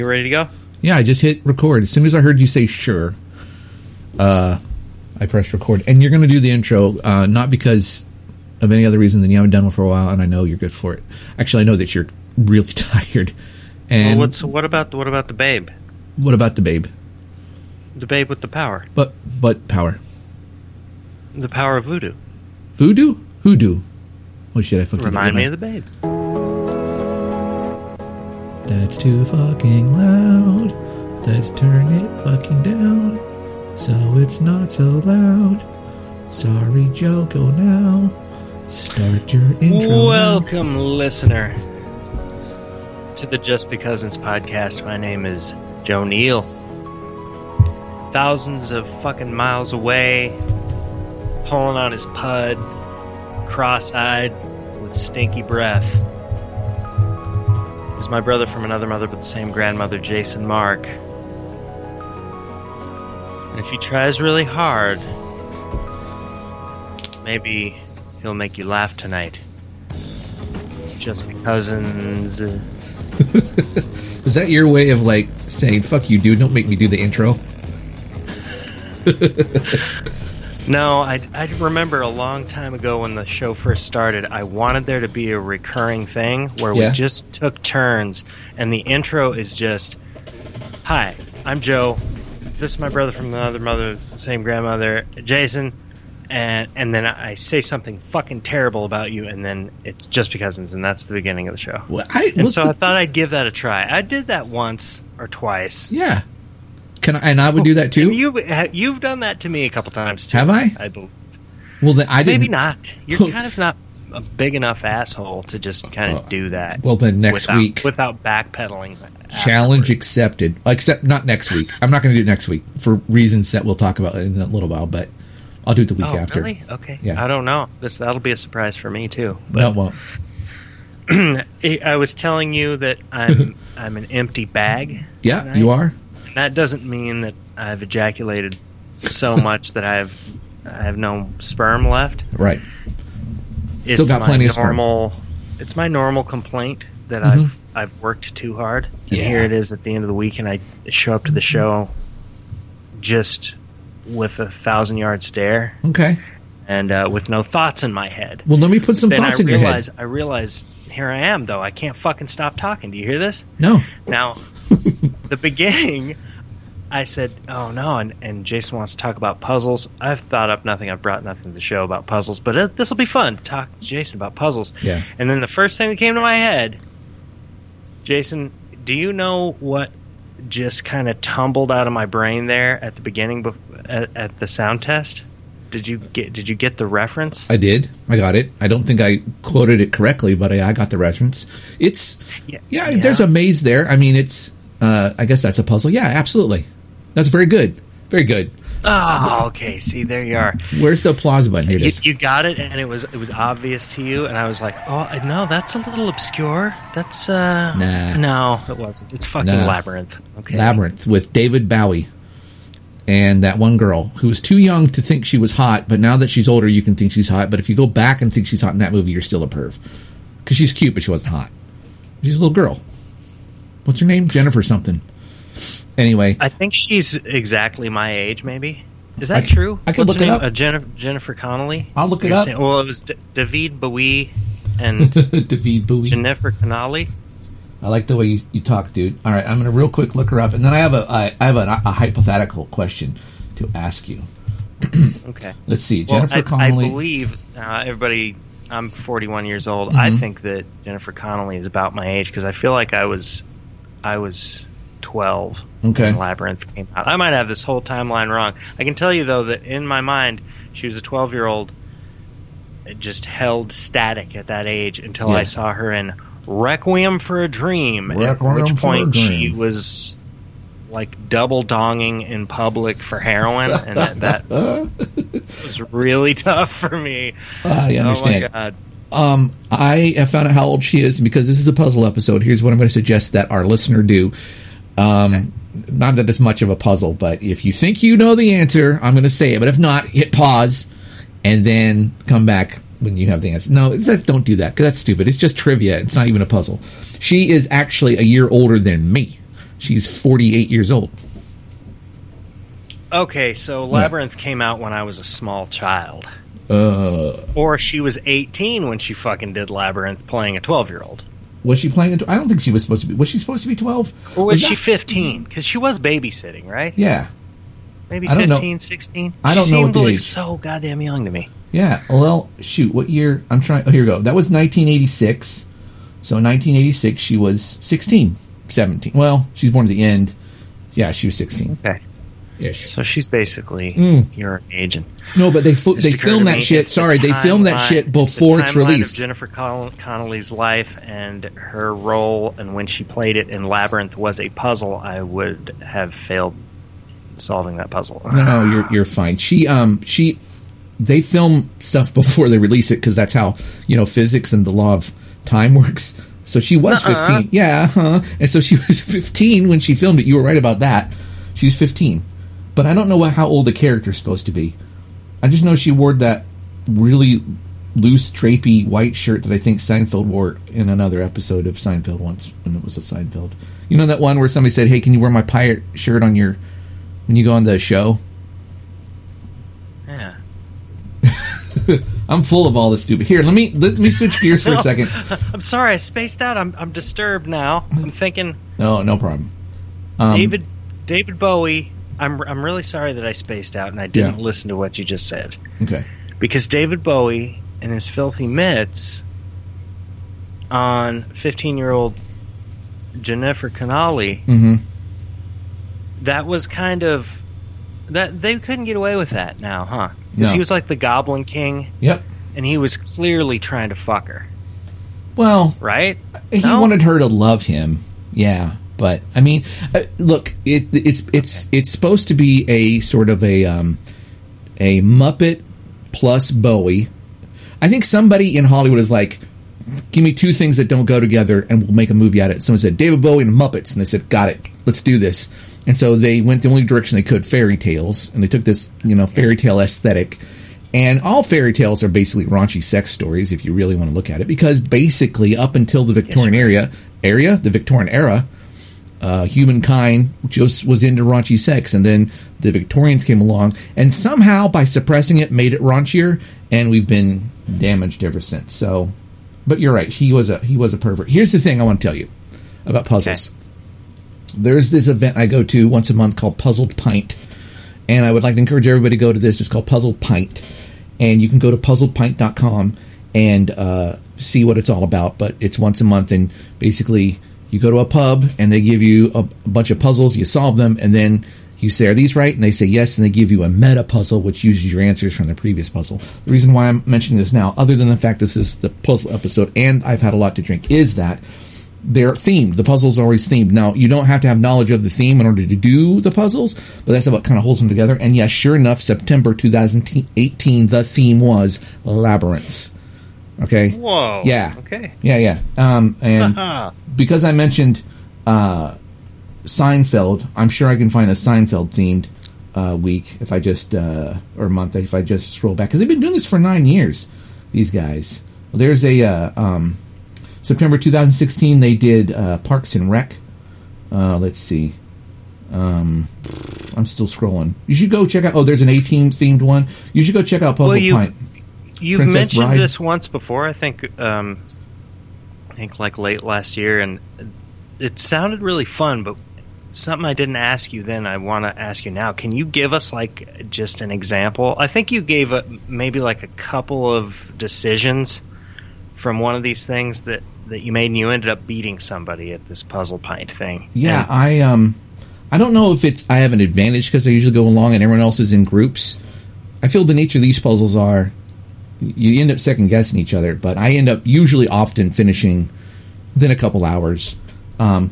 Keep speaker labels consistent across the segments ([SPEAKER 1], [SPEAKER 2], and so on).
[SPEAKER 1] You ready to go?
[SPEAKER 2] Yeah, I just hit record. As soon as I heard you say sure, I pressed record. And you're going to do the intro, not because of any other reason than you haven't done one for a while, and I know you're good for it. Actually, I know that you're really tired. And
[SPEAKER 1] well, what about the babe?
[SPEAKER 2] What about the babe?
[SPEAKER 1] The babe with the power.
[SPEAKER 2] But power.
[SPEAKER 1] The power of voodoo.
[SPEAKER 2] Voodoo? Hoodoo. Oh shit, I fucking
[SPEAKER 1] Remind me of the babe.
[SPEAKER 2] That's too fucking loud. Let's turn it fucking down so it's not so loud. Sorry, Joe, go now. Start your intro.
[SPEAKER 1] Welcome, listener, to the Just Be Cousins podcast. My name is Joe Neal. Thousands of fucking miles away, pulling on his pud, cross-eyed, with stinky breath, is my brother from another mother but the same grandmother, Jason Mark. And if he tries really hard, maybe he'll make you laugh tonight. Just Be Cousins.
[SPEAKER 2] Is that your way of like saying "fuck you, dude"? Don't make me do the intro.
[SPEAKER 1] No, I remember a long time ago when the show first started, I wanted there to be a recurring thing where we just took turns, and the intro is just, "Hi, I'm Joe. This is my brother from another mother, same grandmother, Jason." And then I say something fucking terrible about you, and then it's Just Be Cousins, and that's the beginning of the show.
[SPEAKER 2] Well,
[SPEAKER 1] I thought I'd give that a try. I did that once or twice.
[SPEAKER 2] Yeah. And I would do that too?
[SPEAKER 1] You've done that to me a couple times too.
[SPEAKER 2] Have I?
[SPEAKER 1] I believe.
[SPEAKER 2] Well, then I didn't.
[SPEAKER 1] Maybe not. You're kind of not a big enough asshole to just kind of do that.
[SPEAKER 2] Well, then next week.
[SPEAKER 1] Without backpedaling.
[SPEAKER 2] Challenge accepted. Except not next week. I'm not going to do it next week for reasons that we'll talk about in a little while, but I'll do it the week after.
[SPEAKER 1] Really? Okay.
[SPEAKER 2] Yeah.
[SPEAKER 1] I don't know. That'll be a surprise for me too.
[SPEAKER 2] No, it won't.
[SPEAKER 1] I was telling you that I'm an empty bag.
[SPEAKER 2] Yeah,
[SPEAKER 1] tonight.
[SPEAKER 2] You are.
[SPEAKER 1] That doesn't mean that I've ejaculated so much that I have no sperm left.
[SPEAKER 2] Right. Still got plenty of sperm.
[SPEAKER 1] It's my normal complaint that I've worked too hard. And here it is at the end of the week, and I show up to the show just with a 1,000-yard stare.
[SPEAKER 2] Okay.
[SPEAKER 1] And with no thoughts in my head.
[SPEAKER 2] Well, let me put some thoughts in your head.
[SPEAKER 1] I realize here I am, though. I can't fucking stop talking. Do you hear this?
[SPEAKER 2] No.
[SPEAKER 1] Now, the beginning, I said, "Oh no," and Jason wants to talk about puzzles. I've thought up nothing. I've brought nothing to the show about puzzles, but this will be fun to talk to Jason about puzzles.
[SPEAKER 2] Yeah.
[SPEAKER 1] And then the first thing that came to my head, Jason, do you know what just kind of tumbled out of my brain there at the beginning at the sound test? Did you get the reference?
[SPEAKER 2] I did. I got it. I don't think I quoted it correctly, but I got the reference. There's a maze there. I mean, it's. I guess that's a puzzle. Yeah, absolutely. That's very good. Very good.
[SPEAKER 1] Oh, okay. See, there you are.
[SPEAKER 2] Where's the applause button? Here it is.
[SPEAKER 1] You got it, and it was obvious to you, and I was like, "Oh, no, that's a little obscure. That's
[SPEAKER 2] nah.
[SPEAKER 1] No, it wasn't. It's fucking Labyrinth." Okay.
[SPEAKER 2] Labyrinth with David Bowie and that one girl who was too young to think she was hot, but now that she's older, you can think she's hot. But if you go back and think she's hot in that movie, you're still a perv because she's cute, but she wasn't hot. She's a little girl. What's her name? Jennifer something. Anyway.
[SPEAKER 1] I think she's exactly my age, maybe. Is that true?
[SPEAKER 2] I can look it up.
[SPEAKER 1] Jennifer Connelly?
[SPEAKER 2] I'll look it up.
[SPEAKER 1] It was David Bowie and
[SPEAKER 2] David Bowie.
[SPEAKER 1] Jennifer Connelly.
[SPEAKER 2] I like the way you talk, dude. All right, I'm going to real quick look her up, and then I have a hypothetical question to ask you.
[SPEAKER 1] Okay.
[SPEAKER 2] Let's see. Jennifer Connelly.
[SPEAKER 1] I believe, everybody, I'm 41 years old. I think that Jennifer Connelly is about my age because I feel like I was 12 when Labyrinth came out. I might have this whole timeline wrong. I can tell you, though, that in my mind, she was a 12-year-old just held static at that age until I saw her in Requiem for a Dream, at which point she was like double donging in public for heroin, and that was really tough for me.
[SPEAKER 2] I understand.
[SPEAKER 1] Oh my God.
[SPEAKER 2] I have found out how old she is because this is a puzzle episode. Here's what I'm going to suggest that our listener do. Not that it's much of a puzzle, but if you think you know the answer, I'm going to say it. But if not, hit pause and then come back when you have the answer. No, don't do that because that's stupid. It's just trivia. It's not even a puzzle. She is actually a year older than me. She's 48 years old.
[SPEAKER 1] Okay, so Labyrinth came out when I was a small child. Or she was 18 when she fucking did Labyrinth playing a 12-year-old.
[SPEAKER 2] Was she playing I don't think she was supposed to be. Was she supposed to be 12?
[SPEAKER 1] Or was she 15? Because she was babysitting, right?
[SPEAKER 2] Yeah.
[SPEAKER 1] Maybe 15, 16?
[SPEAKER 2] I don't know what the age.
[SPEAKER 1] She seemed so goddamn young to me.
[SPEAKER 2] Yeah, well, shoot, what year? I'm trying. Oh, here we go. That was 1986. So in 1986, she was 16, 17. Well, she was born at the end. Yeah, she was 16.
[SPEAKER 1] Okay.
[SPEAKER 2] Ish.
[SPEAKER 1] So she's basically your age.
[SPEAKER 2] No, but they filmed that shit. Sorry, they filmed that shit before it's released.
[SPEAKER 1] Of Jennifer Connelly's life and her role, and when she played it in Labyrinth was a puzzle, I would have failed solving that puzzle.
[SPEAKER 2] No, you're fine. They film stuff before they release it because that's how physics and the law of time works. So she was 15. Yeah, and so she was 15 when she filmed it. You were right about that. She was 15. But I don't know how old the character's supposed to be. I just know she wore that really loose, drapey white shirt that I think Seinfeld wore in another episode of Seinfeld once, when it was a Seinfeld. You know that one where somebody said, "Hey, can you wear my pirate shirt when you go on the show?"
[SPEAKER 1] Yeah.
[SPEAKER 2] I'm full of all this stupid. Here, let me switch gears for a second.
[SPEAKER 1] I'm sorry, I spaced out. I'm disturbed now. I'm thinking.
[SPEAKER 2] No problem.
[SPEAKER 1] David Bowie. I'm really sorry that I spaced out and I didn't listen to what you just said.
[SPEAKER 2] Okay.
[SPEAKER 1] Because David Bowie and his filthy mitts on 15-year-old Jennifer Connelly, that was kind of that they couldn't get away with that now, huh? Because he was like the Goblin King.
[SPEAKER 2] Yep.
[SPEAKER 1] And he was clearly trying to fuck her.
[SPEAKER 2] Well,
[SPEAKER 1] right?
[SPEAKER 2] He wanted her to love him. Yeah. But I mean, look, it's supposed to be a sort of a Muppet plus Bowie. I think somebody in Hollywood is like, give me two things that don't go together, and we'll make a movie out of it. Someone said David Bowie and Muppets, and they said, got it, let's do this. And so they went the only direction they could, fairy tales, and they took this fairy tale aesthetic. And all fairy tales are basically raunchy sex stories, if you really want to look at it, because basically up until the Victorian era. Humankind just was into raunchy sex, and then the Victorians came along, and somehow by suppressing it, made it raunchier, and we've been damaged ever since. So, but you're right, he was a pervert. Here's the thing I want to tell you about puzzles. Okay. There's this event I go to once a month called Puzzled Pint, and I would like to encourage everybody to go to this. It's called Puzzled Pint, and you can go to puzzledpint.com and see what it's all about. But it's once a month, and basically you go to a pub, and they give you a bunch of puzzles. You solve them, and then you say, are these right? And they say yes, and they give you a meta puzzle, which uses your answers from the previous puzzle. The reason why I'm mentioning this now, other than the fact this is the puzzle episode, and I've had a lot to drink, is that they're themed. The puzzles are always themed. Now, you don't have to have knowledge of the theme in order to do the puzzles, but that's what kind of holds them together. And yes, sure enough, September 2018, the theme was Labyrinth. Okay.
[SPEAKER 1] Whoa.
[SPEAKER 2] Yeah.
[SPEAKER 1] Okay.
[SPEAKER 2] Yeah. And because I mentioned Seinfeld, I'm sure I can find a Seinfeld themed week if I just or month if I just scroll back, because they've been doing this for 9 years. These guys. Well, there's a September 2016. They did Parks and Rec. Let's see. I'm still scrolling. You should go check out. Oh, there's an A-Team themed one. You should go check out Puzzle Pint.
[SPEAKER 1] You've
[SPEAKER 2] Princess
[SPEAKER 1] mentioned
[SPEAKER 2] Bride.
[SPEAKER 1] this once before, I think like late last year, and it sounded really fun, but something I didn't ask you then I want to ask you now. Can you give us like just an example? I think you gave maybe like a couple of decisions from one of these things that you made, and you ended up beating somebody at this Puzzle Pint thing.
[SPEAKER 2] Yeah, and I don't know if I have an advantage because I usually go along and everyone else is in groups. I feel the nature of these puzzles are you end up second guessing each other, but I end up usually often finishing within a couple hours. I'm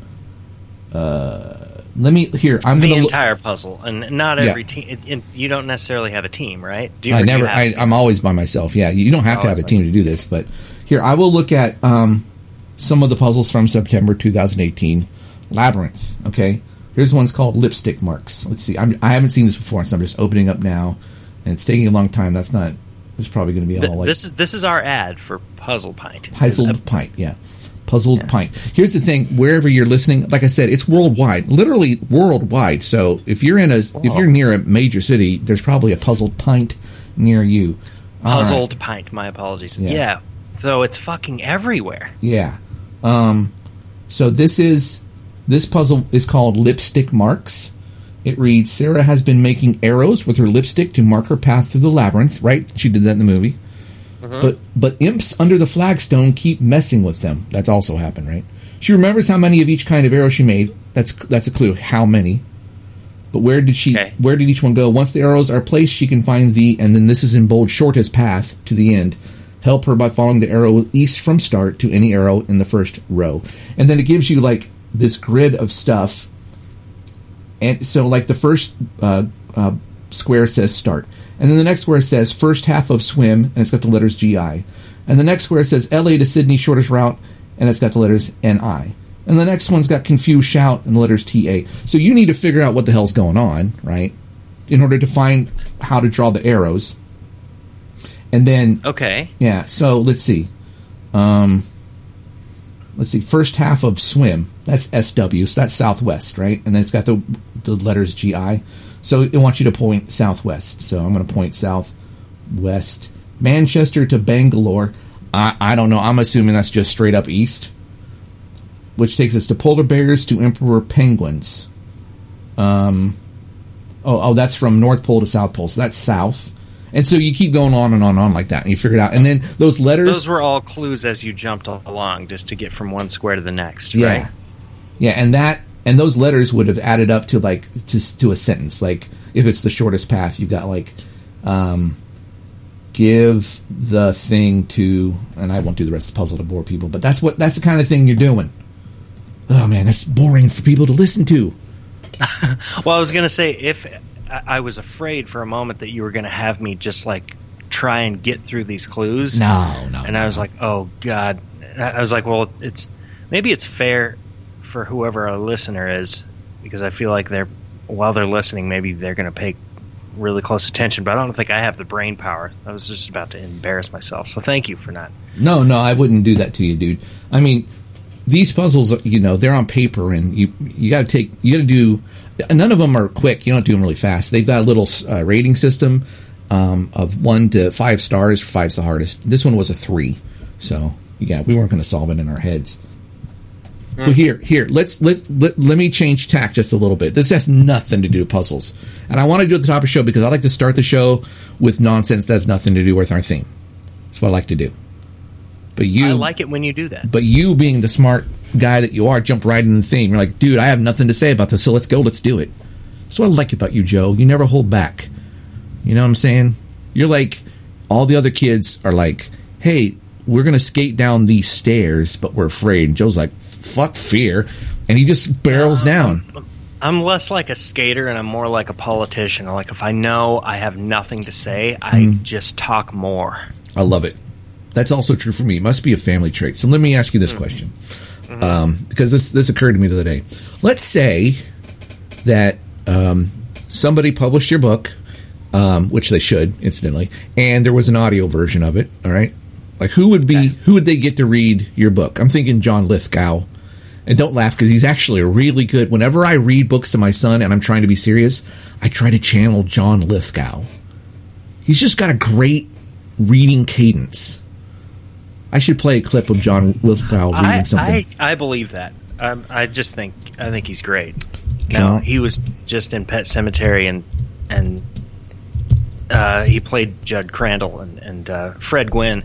[SPEAKER 1] entire puzzle, and not every team. You don't necessarily have a team, right?
[SPEAKER 2] I'm always by myself. Yeah, you don't have to have a team to do this, but here I will look at some of the puzzles from September 2018. Labyrinth. Okay, here's one's called Lipstick Marks. Let's see. I haven't seen this before, so I'm just opening up now, and it's taking a long time. It's probably going to be all like
[SPEAKER 1] this is our ad for Puzzle Pint.
[SPEAKER 2] Puzzled Pint, yeah. Puzzled Pint. Here's the thing: wherever you're listening, like I said, it's worldwide, literally worldwide. So if you're if you're near a major city, there's probably a Puzzled Pint near you.
[SPEAKER 1] Puzzled Pint. My apologies. Yeah. So it's fucking everywhere.
[SPEAKER 2] Yeah. So this puzzle is called Lipstick Marks. It reads: Sarah has been making arrows with her lipstick to mark her path through the labyrinth. Right? She did that in the movie. But imps under the flagstone keep messing with them. That's also happened, right? She remembers how many of each kind of arrow she made. That's a clue. How many? But where did each one go? Once the arrows are placed, she can find and then this is in bold, shortest path to the end. Help her by following the arrow east from start to any arrow in the first row. And then it gives you like this grid of stuff. And so like the first square says start. And then the next square says first half of swim, and it's got the letters GI. And the next square says LA to Sydney, shortest route, and it's got the letters NI. And the next one's got confused shout and the letters TA. So you need to figure out what the hell's going on, right? In order to find how to draw the arrows. And then...
[SPEAKER 1] Okay.
[SPEAKER 2] Yeah, so let's see. First half of swim. That's SW, so that's southwest, right? And then it's got the letters GI. So it wants you to point southwest. So I'm going to point southwest. Manchester to Bangalore. I don't know. I'm assuming that's just straight up east. Which takes us to polar bears to emperor penguins. That's from North Pole to South Pole. So that's south. And so you keep going on and on like that. And you figure it out. And then those letters...
[SPEAKER 1] Those were all clues as you jumped along just to get from one square to the next,
[SPEAKER 2] right? Yeah, and those letters would have added up to like to a sentence. Like if it's the shortest path, you've got like give the thing to, and I won't do the rest of the puzzle to bore people, but that's the kind of thing you're doing. Oh man, that's boring for people to listen to.
[SPEAKER 1] Well, I was going to say, if I was afraid for a moment that you were going to have me just like try and get through these clues.
[SPEAKER 2] No.
[SPEAKER 1] I was like, oh god. I was like, well, maybe it's fair for whoever our listener is, because I feel like while they're listening, maybe they're going to pay really close attention, but I don't think I have the brain power. I was just about to embarrass myself, so thank you for not.
[SPEAKER 2] No, I wouldn't do that to you, dude. I mean, these puzzles, they're on paper, and you got to do. None of them are quick. You don't do them really fast. They've got a little rating system of 1 to 5 stars. 5's the hardest. This one was a 3, so yeah, we weren't going to solve it in our heads. But here, let me change tack just a little bit. This has nothing to do with puzzles, and I want to do it at the top of the show because I like to start the show with nonsense that has nothing to do with our theme. That's what I like to do. But I
[SPEAKER 1] like it when you do that.
[SPEAKER 2] But you, being the smart guy that you are, jumped right in the theme. You're like, dude, I have nothing to say about this, so let's go, let's do it. That's what I like about you, Joe. You never hold back. You know what I'm saying? You're like, all the other kids are like, hey, we're going to skate down these stairs, but we're afraid. And Joe's like, fuck fear. And he just barrels down.
[SPEAKER 1] I'm less like a skater, and I'm more like a politician. Like, if I know I have nothing to say, I just talk more. I
[SPEAKER 2] love it. That's also true for me. It must be a family trait. So let me ask you this question. Because this occurred to me the other day. Let's say that somebody published your book, which they should, incidentally, and there was an audio version of it, all right? Like, who would they get to read your book? I'm thinking John Lithgow. And don't laugh, because he's actually really good. Whenever I read books to my son and I'm trying to be serious, I try to channel John Lithgow. He's just got a great reading cadence. I should play a clip of John Lithgow reading something.
[SPEAKER 1] I believe that. I think he's great. Now, he was just in Pet Sematary, and he played Judd Crandall and Fred Gwynn,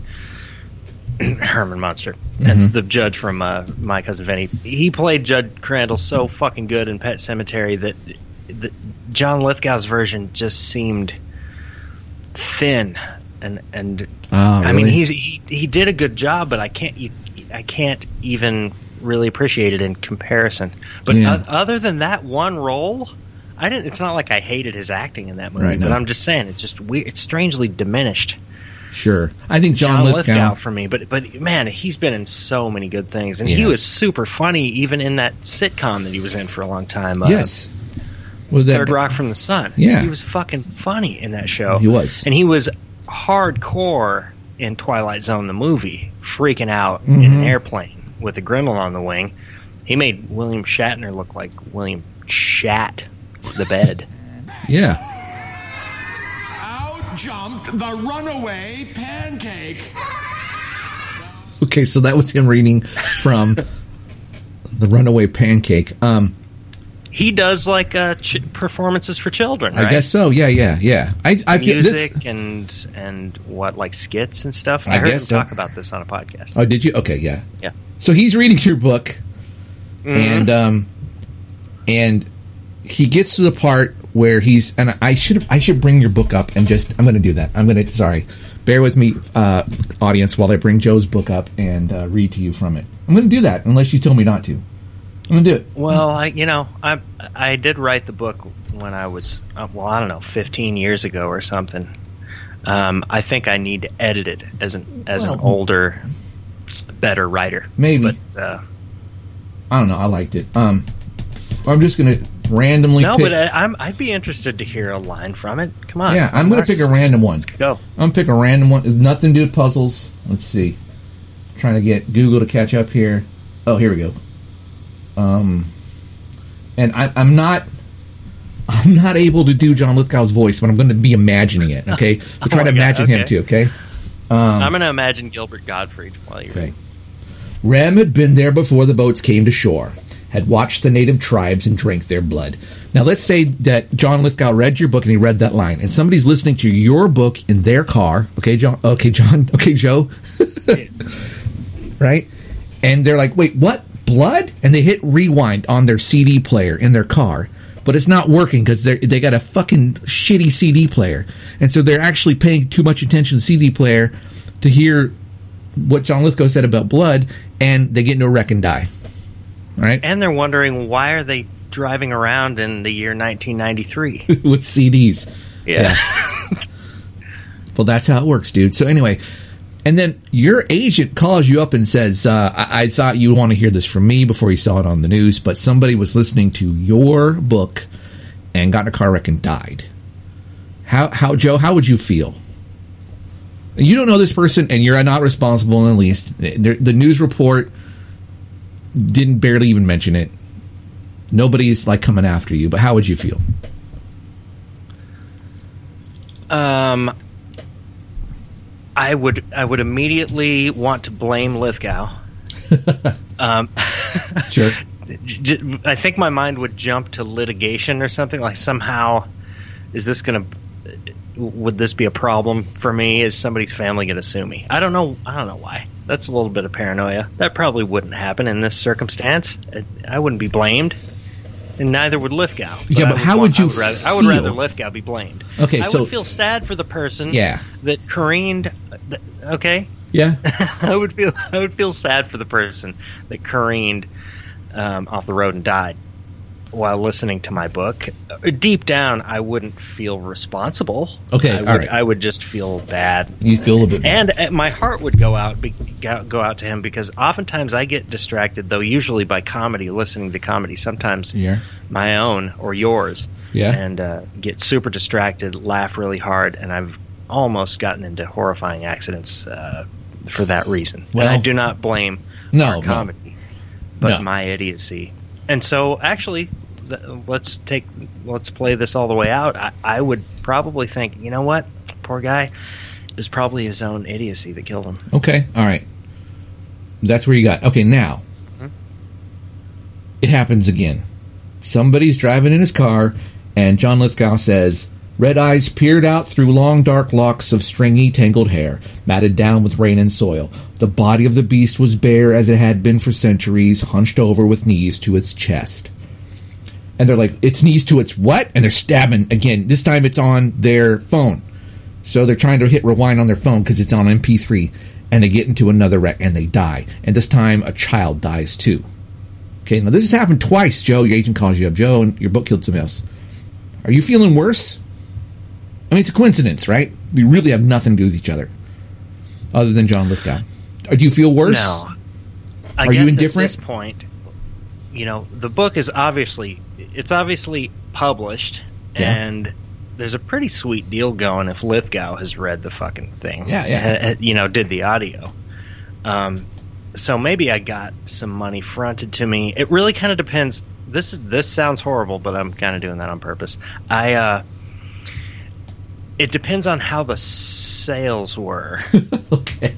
[SPEAKER 1] Herman Munster, and the judge from My Cousin Vinny. He played Judd Crandall so fucking good in Pet Sematary that John Lithgow's version just seemed thin. And
[SPEAKER 2] really?
[SPEAKER 1] I mean, he did a good job, but I can't even really appreciate it in comparison. But other than that one role, it's not like I hated his acting in that movie. Right, no. But I'm just saying, it's just weird. It's strangely diminished.
[SPEAKER 2] Sure, I think John Lithgow
[SPEAKER 1] for me, but man, he's been in so many good things, and he was super funny even in that sitcom that he was in for a long time.
[SPEAKER 2] Yes,
[SPEAKER 1] Third Rock from the Sun.
[SPEAKER 2] Yeah,
[SPEAKER 1] he was fucking funny in that show.
[SPEAKER 2] He was,
[SPEAKER 1] and he was hardcore in Twilight Zone the movie, freaking out in an airplane with a Gremlin on the wing. He made William Shatner look like William Shat the bed.
[SPEAKER 2] Yeah.
[SPEAKER 3] Out jumped the runaway pancake.
[SPEAKER 2] Okay, so that was him reading from The Runaway Pancake.
[SPEAKER 1] He does like performances for children, right?
[SPEAKER 2] I guess so. Yeah. I feel
[SPEAKER 1] music and what, like skits and stuff. I heard him talk about this on a podcast.
[SPEAKER 2] Oh, did you? Okay, yeah.
[SPEAKER 1] Yeah.
[SPEAKER 2] So he's reading your book, and he gets to the part where he's, and I should bring your book up and just, I'm going to do that. Sorry, bear with me, audience, while I bring Joe's book up and read to you from it. I'm going to do that unless you tell me not to. I'm going to do it.
[SPEAKER 1] Well, I did write the book when I was, I don't know, 15 years ago or something. I think I need to edit it as an older, better writer.
[SPEAKER 2] Maybe.
[SPEAKER 1] But,
[SPEAKER 2] I don't know. I liked it. I'm just going to randomly pick.
[SPEAKER 1] But I'd be interested to hear a line from it. Come on.
[SPEAKER 2] Yeah, I'm going to pick a random one.
[SPEAKER 1] Let's go.
[SPEAKER 2] I'm going to pick a random one. It's nothing to do with puzzles. Let's see. Trying to get Google to catch up here. Oh, here we go. And I'm not able to do John Lithgow's voice, but I'm going to be imagining it. Okay, so try to imagine him too. Okay,
[SPEAKER 1] I'm going to imagine Gilbert Gottfried while you're.
[SPEAKER 2] Okay. Rem had been there before the boats came to shore, had watched the native tribes and drank their blood. Now, let's say that John Lithgow read your book and he read that line, and somebody's listening to your book in their car. Okay, John. Okay, John. Okay, Joe. Right, and they're like, "Wait, what? Blood?" And they hit rewind on their CD player in their car, but it's not working because they got a fucking shitty CD player, and so they're actually paying too much attention to the CD player to hear what John Lithgow said about blood, and they get into a wreck and die. Right?
[SPEAKER 1] And they're wondering, why are they driving around in the year 1993
[SPEAKER 2] with CDs?
[SPEAKER 1] Yeah.
[SPEAKER 2] Well, that's how it works, dude. So anyway, and then your agent calls you up and says, I thought you would want to hear this from me before you saw it on the news, but somebody was listening to your book and got in a car wreck and died. How Joe, how would you feel? You don't know this person, and you're not responsible in the least. The news report didn't barely even mention it. Nobody's like coming after you, but how would you feel?
[SPEAKER 1] I would immediately want to blame Lithgow.
[SPEAKER 2] Sure.
[SPEAKER 1] I think my mind would jump to litigation or something, like somehow would this be a problem for me? Is somebody's family going to sue me? I don't know why. That's a little bit of paranoia. That probably wouldn't happen in this circumstance. I wouldn't be blamed, and neither would Lithgow.
[SPEAKER 2] But how would you feel?
[SPEAKER 1] I would rather Lithgow be blamed.
[SPEAKER 2] Okay,
[SPEAKER 1] I would feel sad for the person that careened. Okay?
[SPEAKER 2] Yeah.
[SPEAKER 1] I would feel sad for the person that careened off the road and died while listening to my book. Deep down, I wouldn't feel responsible.
[SPEAKER 2] Okay, all right.
[SPEAKER 1] I would just feel bad.
[SPEAKER 2] You feel a bit bad.
[SPEAKER 1] And my heart would go out to him, because oftentimes I get distracted, though usually by comedy, listening to comedy, sometimes my own or yours, and get super distracted, laugh really hard, and I've almost gotten into horrifying accidents for that reason. Well, and I do not blame our comedy, but my idiocy. And so, actually, let's play this all the way out. I would probably think, you know what, poor guy, it was probably his own idiocy that killed him.
[SPEAKER 2] Okay, all right. That's where you got. Okay, now, it happens again. Somebody's driving in his car, and John Lithgow says, "Red eyes peered out through long dark locks of stringy tangled hair, matted down with rain and soil. The body of the beast was bare as it had been for centuries, hunched over with knees to its chest." And they're like, "Its knees to its what?" And they're stabbing again. This time it's on their phone. So they're trying to hit rewind on their phone because it's on MP3. And they get into another wreck and they die. And this time a child dies too. Okay, now this has happened twice, Joe. Your agent calls you up. Joe, and your book killed somebody else. Are you feeling worse? I mean, it's a coincidence, right? We really have nothing to do with each other, other than John Lithgow. Do you feel worse?
[SPEAKER 1] No.
[SPEAKER 2] Are you indifferent?
[SPEAKER 1] At this point, the book is obviously published, and there's a pretty sweet deal going if Lithgow has read the fucking thing.
[SPEAKER 2] Yeah.
[SPEAKER 1] Did the audio. So maybe I got some money fronted to me. It really kind of depends. This sounds horrible, but I'm kind of doing that on purpose. It depends on how the sales were.
[SPEAKER 2] Okay.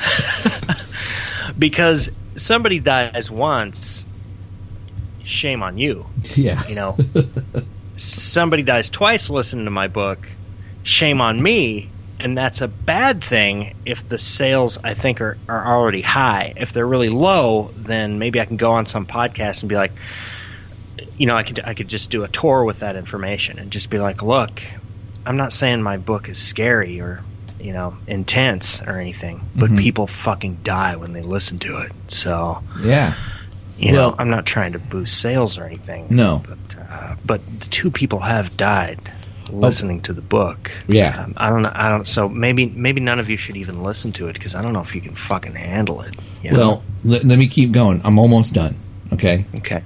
[SPEAKER 1] Because somebody dies once, shame on you.
[SPEAKER 2] Yeah.
[SPEAKER 1] You know, somebody dies twice listening to my book, shame on me. And that's a bad thing if the sales, I think, are already high. If they're really low, then maybe I can go on some podcast and be like, you know, I could just do a tour with that information and just be like, look, I'm not saying my book is scary or, you know, intense or anything, but people fucking die when they listen to it. So,
[SPEAKER 2] yeah,
[SPEAKER 1] you know, I'm not trying to boost sales or anything.
[SPEAKER 2] No,
[SPEAKER 1] but 2 people have died listening to the book.
[SPEAKER 2] Yeah,
[SPEAKER 1] I don't. So maybe none of you should even listen to it because I don't know if you can fucking handle it. You know?
[SPEAKER 2] Well, let me keep going. I'm almost done. Okay.
[SPEAKER 1] Okay.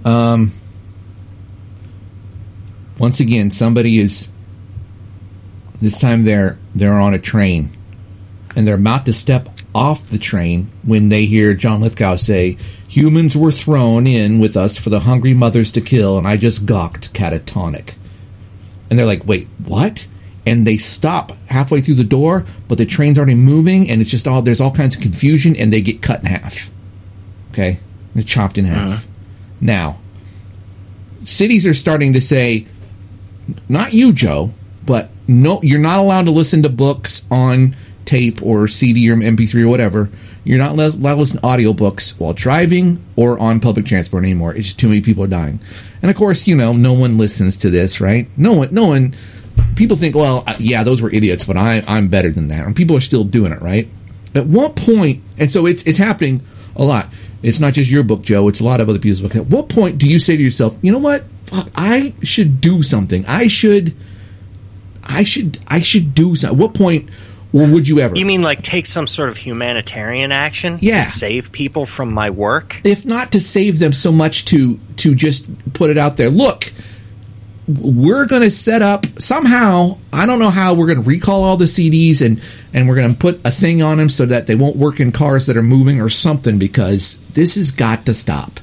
[SPEAKER 2] Once again, somebody is. This time they're on a train, and they're about to step off the train when they hear John Lithgow say, "Humans were thrown in with us for the hungry mothers to kill, and I just gawked catatonic." And they're like, "Wait, what?" And they stop halfway through the door, but the train's already moving, and it's just there's all kinds of confusion, and they get cut in half. Okay? They're chopped in half. Now, cities are starting to say, not you, Joe, but no, you're not allowed to listen to books on tape or CD or MP3 or whatever. You're not allowed to listen to audiobooks while driving or on public transport anymore. It's just too many people are dying. And of course, you know, no one listens to this, right? No one. People think, well, yeah, those were idiots, but I'm better than that. And people are still doing it, right? At what point, and so it's happening a lot. It's not just your book, Joe. It's a lot of other people's books. At what point do you say to yourself, you know what? Fuck, I should do something. I should do something. At what point, or would you ever?
[SPEAKER 1] You mean like take some sort of humanitarian action?
[SPEAKER 2] Yeah.
[SPEAKER 1] To save people from my work?
[SPEAKER 2] If not to save them, so much to just put it out there. Look, we're going to set up somehow. I don't know how we're going to recall all the CDs and we're going to put a thing on them so that they won't work in cars that are moving or something, because this has got to stop.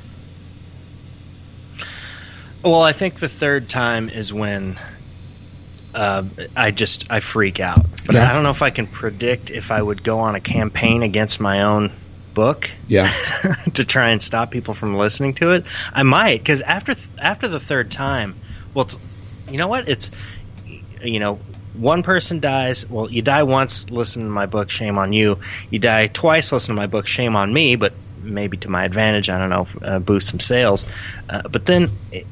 [SPEAKER 1] Well, I think the third time is when I freak out. But
[SPEAKER 2] yeah.
[SPEAKER 1] I don't know if I can predict if I would go on a campaign against my own book.
[SPEAKER 2] Yeah.
[SPEAKER 1] To try and stop people from listening to it. I might, because after the third time, well, you know what? It's, you know, one person dies. Well, you die once, listen to my book, shame on you. You die twice, listen to my book, shame on me, but maybe to my advantage, I don't know, boost some sales. But then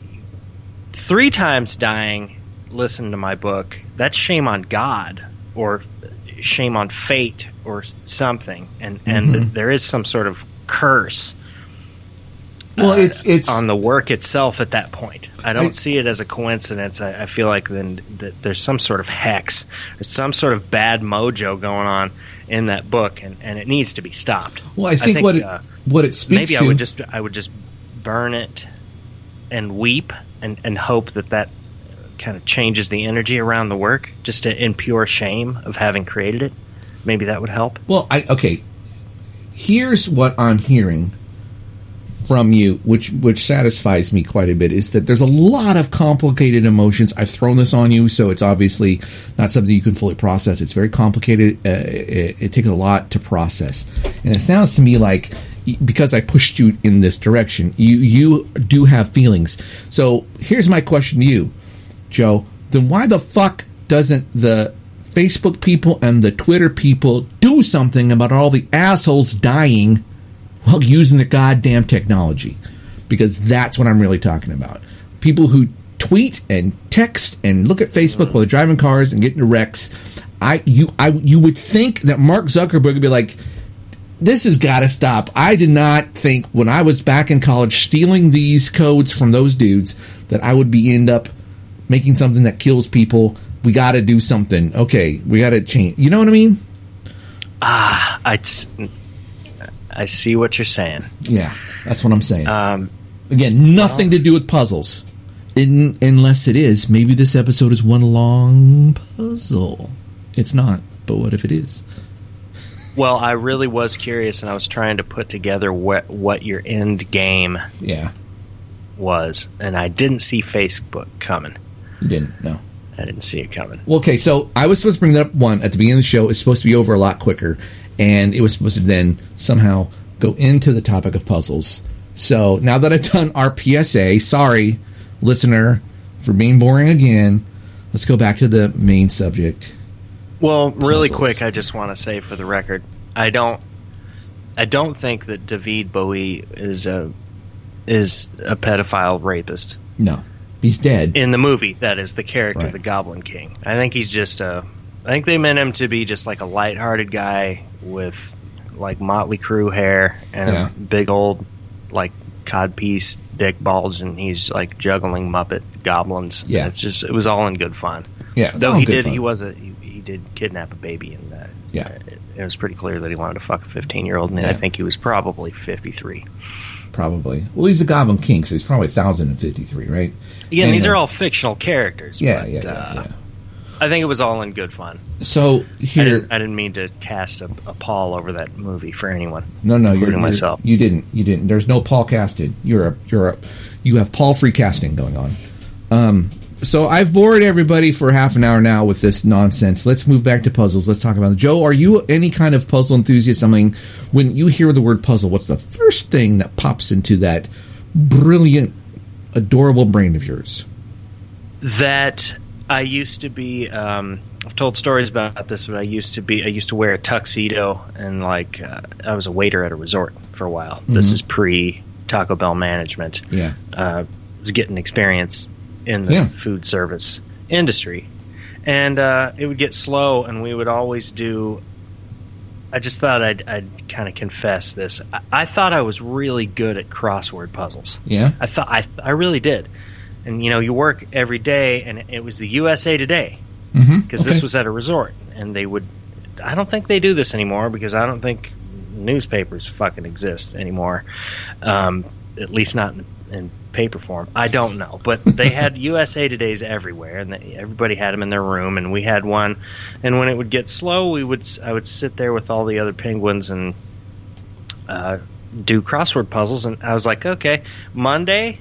[SPEAKER 1] 3 times dying, listen to my book, that's shame on God or shame on fate or something, and there is some sort of curse.
[SPEAKER 2] Well, it's
[SPEAKER 1] on the work itself at that point. I don't see it as a coincidence. I feel like then that there's some sort of hex, there's some sort of bad mojo going on in that book, and it needs to be stopped.
[SPEAKER 2] Well, I think what it speaks
[SPEAKER 1] maybe
[SPEAKER 2] to,
[SPEAKER 1] I would just burn it and weep and hope that kind of changes the energy around the work, just in pure shame of having created it. Maybe that would help.
[SPEAKER 2] Well, okay. Here's what I'm hearing from you, which satisfies me quite a bit, is that there's a lot of complicated emotions. I've thrown this on you, so it's obviously not something you can fully process. It's very complicated. It takes a lot to process. And it sounds to me like, because I pushed you in this direction, you do have feelings. So here's my question to you, Joe. Then why the fuck doesn't the Facebook people and the Twitter people do something about all the assholes dying while using the goddamn technology? Because that's what I'm really talking about. People who tweet and text and look at Facebook while they're driving cars and getting into wrecks. You would think that Mark Zuckerberg would be like, this has got to stop. I did not think when I was back in college stealing these codes from those dudes that I would end up making something that kills people. We got to do something. Okay, we got to change. You know what I mean?
[SPEAKER 1] I see what you're saying.
[SPEAKER 2] Yeah, that's what I'm saying. Again, nothing to do with puzzles. Unless it is. Maybe this episode is one long puzzle. It's not, but what if it is?
[SPEAKER 1] Well, I really was curious, and I was trying to put together what your end game was, and I didn't see Facebook coming.
[SPEAKER 2] You didn't? No.
[SPEAKER 1] I didn't see it coming.
[SPEAKER 2] Well, okay, so I was supposed to bring that up one at the beginning of the show. It's supposed to be over a lot quicker, and it was supposed to then somehow go into the topic of puzzles. So now that I've done our PSA, sorry, listener, for being boring again, let's go back to the main subject.
[SPEAKER 1] Well, really quick, I just want to say for the record, I don't think that David Bowie is a pedophile rapist.
[SPEAKER 2] No, he's dead
[SPEAKER 1] in the movie. That is the character, the Goblin King. I think he's just I think they meant him to be just like a lighthearted guy with like Motley Crue hair and a big old like codpiece dick bulge, and he's like juggling Muppet goblins.
[SPEAKER 2] Yeah,
[SPEAKER 1] it was all in good fun.
[SPEAKER 2] Yeah,
[SPEAKER 1] though he did kidnap a baby, and it was pretty clear that he wanted to fuck a 15-year-old, and I think he was probably 53.
[SPEAKER 2] Probably. Well, he's the Goblin King, so he's probably 1,053, right?
[SPEAKER 1] Yeah, and these are all fictional characters.
[SPEAKER 2] Yeah,
[SPEAKER 1] but, I think it was all in good fun.
[SPEAKER 2] So here,
[SPEAKER 1] I didn't mean to cast a pall over that movie for anyone.
[SPEAKER 2] No,
[SPEAKER 1] including myself.
[SPEAKER 2] You didn't. There's no Paul casted. You have Paul-free casting going on. So I've bored everybody for half an hour now with this nonsense. Let's move back to puzzles. Let's talk about it. Joe, are you any kind of puzzle enthusiast? I mean, when you hear the word puzzle, what's the first thing that pops into that brilliant, adorable brain of yours?
[SPEAKER 1] That I used to be. I've told stories about this, but I used to wear a tuxedo, and like I was a waiter at a resort for a while. Mm-hmm. This is pre Taco Bell management.
[SPEAKER 2] Yeah,
[SPEAKER 1] I was getting experience in the food service industry, and it would get slow, and we would always do. I just thought I'd kind of confess this. I thought I was really good at crossword puzzles.
[SPEAKER 2] Yeah,
[SPEAKER 1] I really did. And you work every day, and it was the USA Today because this was at a resort, and they would. I don't think they do this anymore because I don't think newspapers fucking exist anymore. At least not in paper form. I don't know, but they had USA Todays everywhere, and everybody had them in their room, and we had one. And when it would get slow, I would sit there with all the other penguins and do crossword puzzles. And I was like, okay, Monday,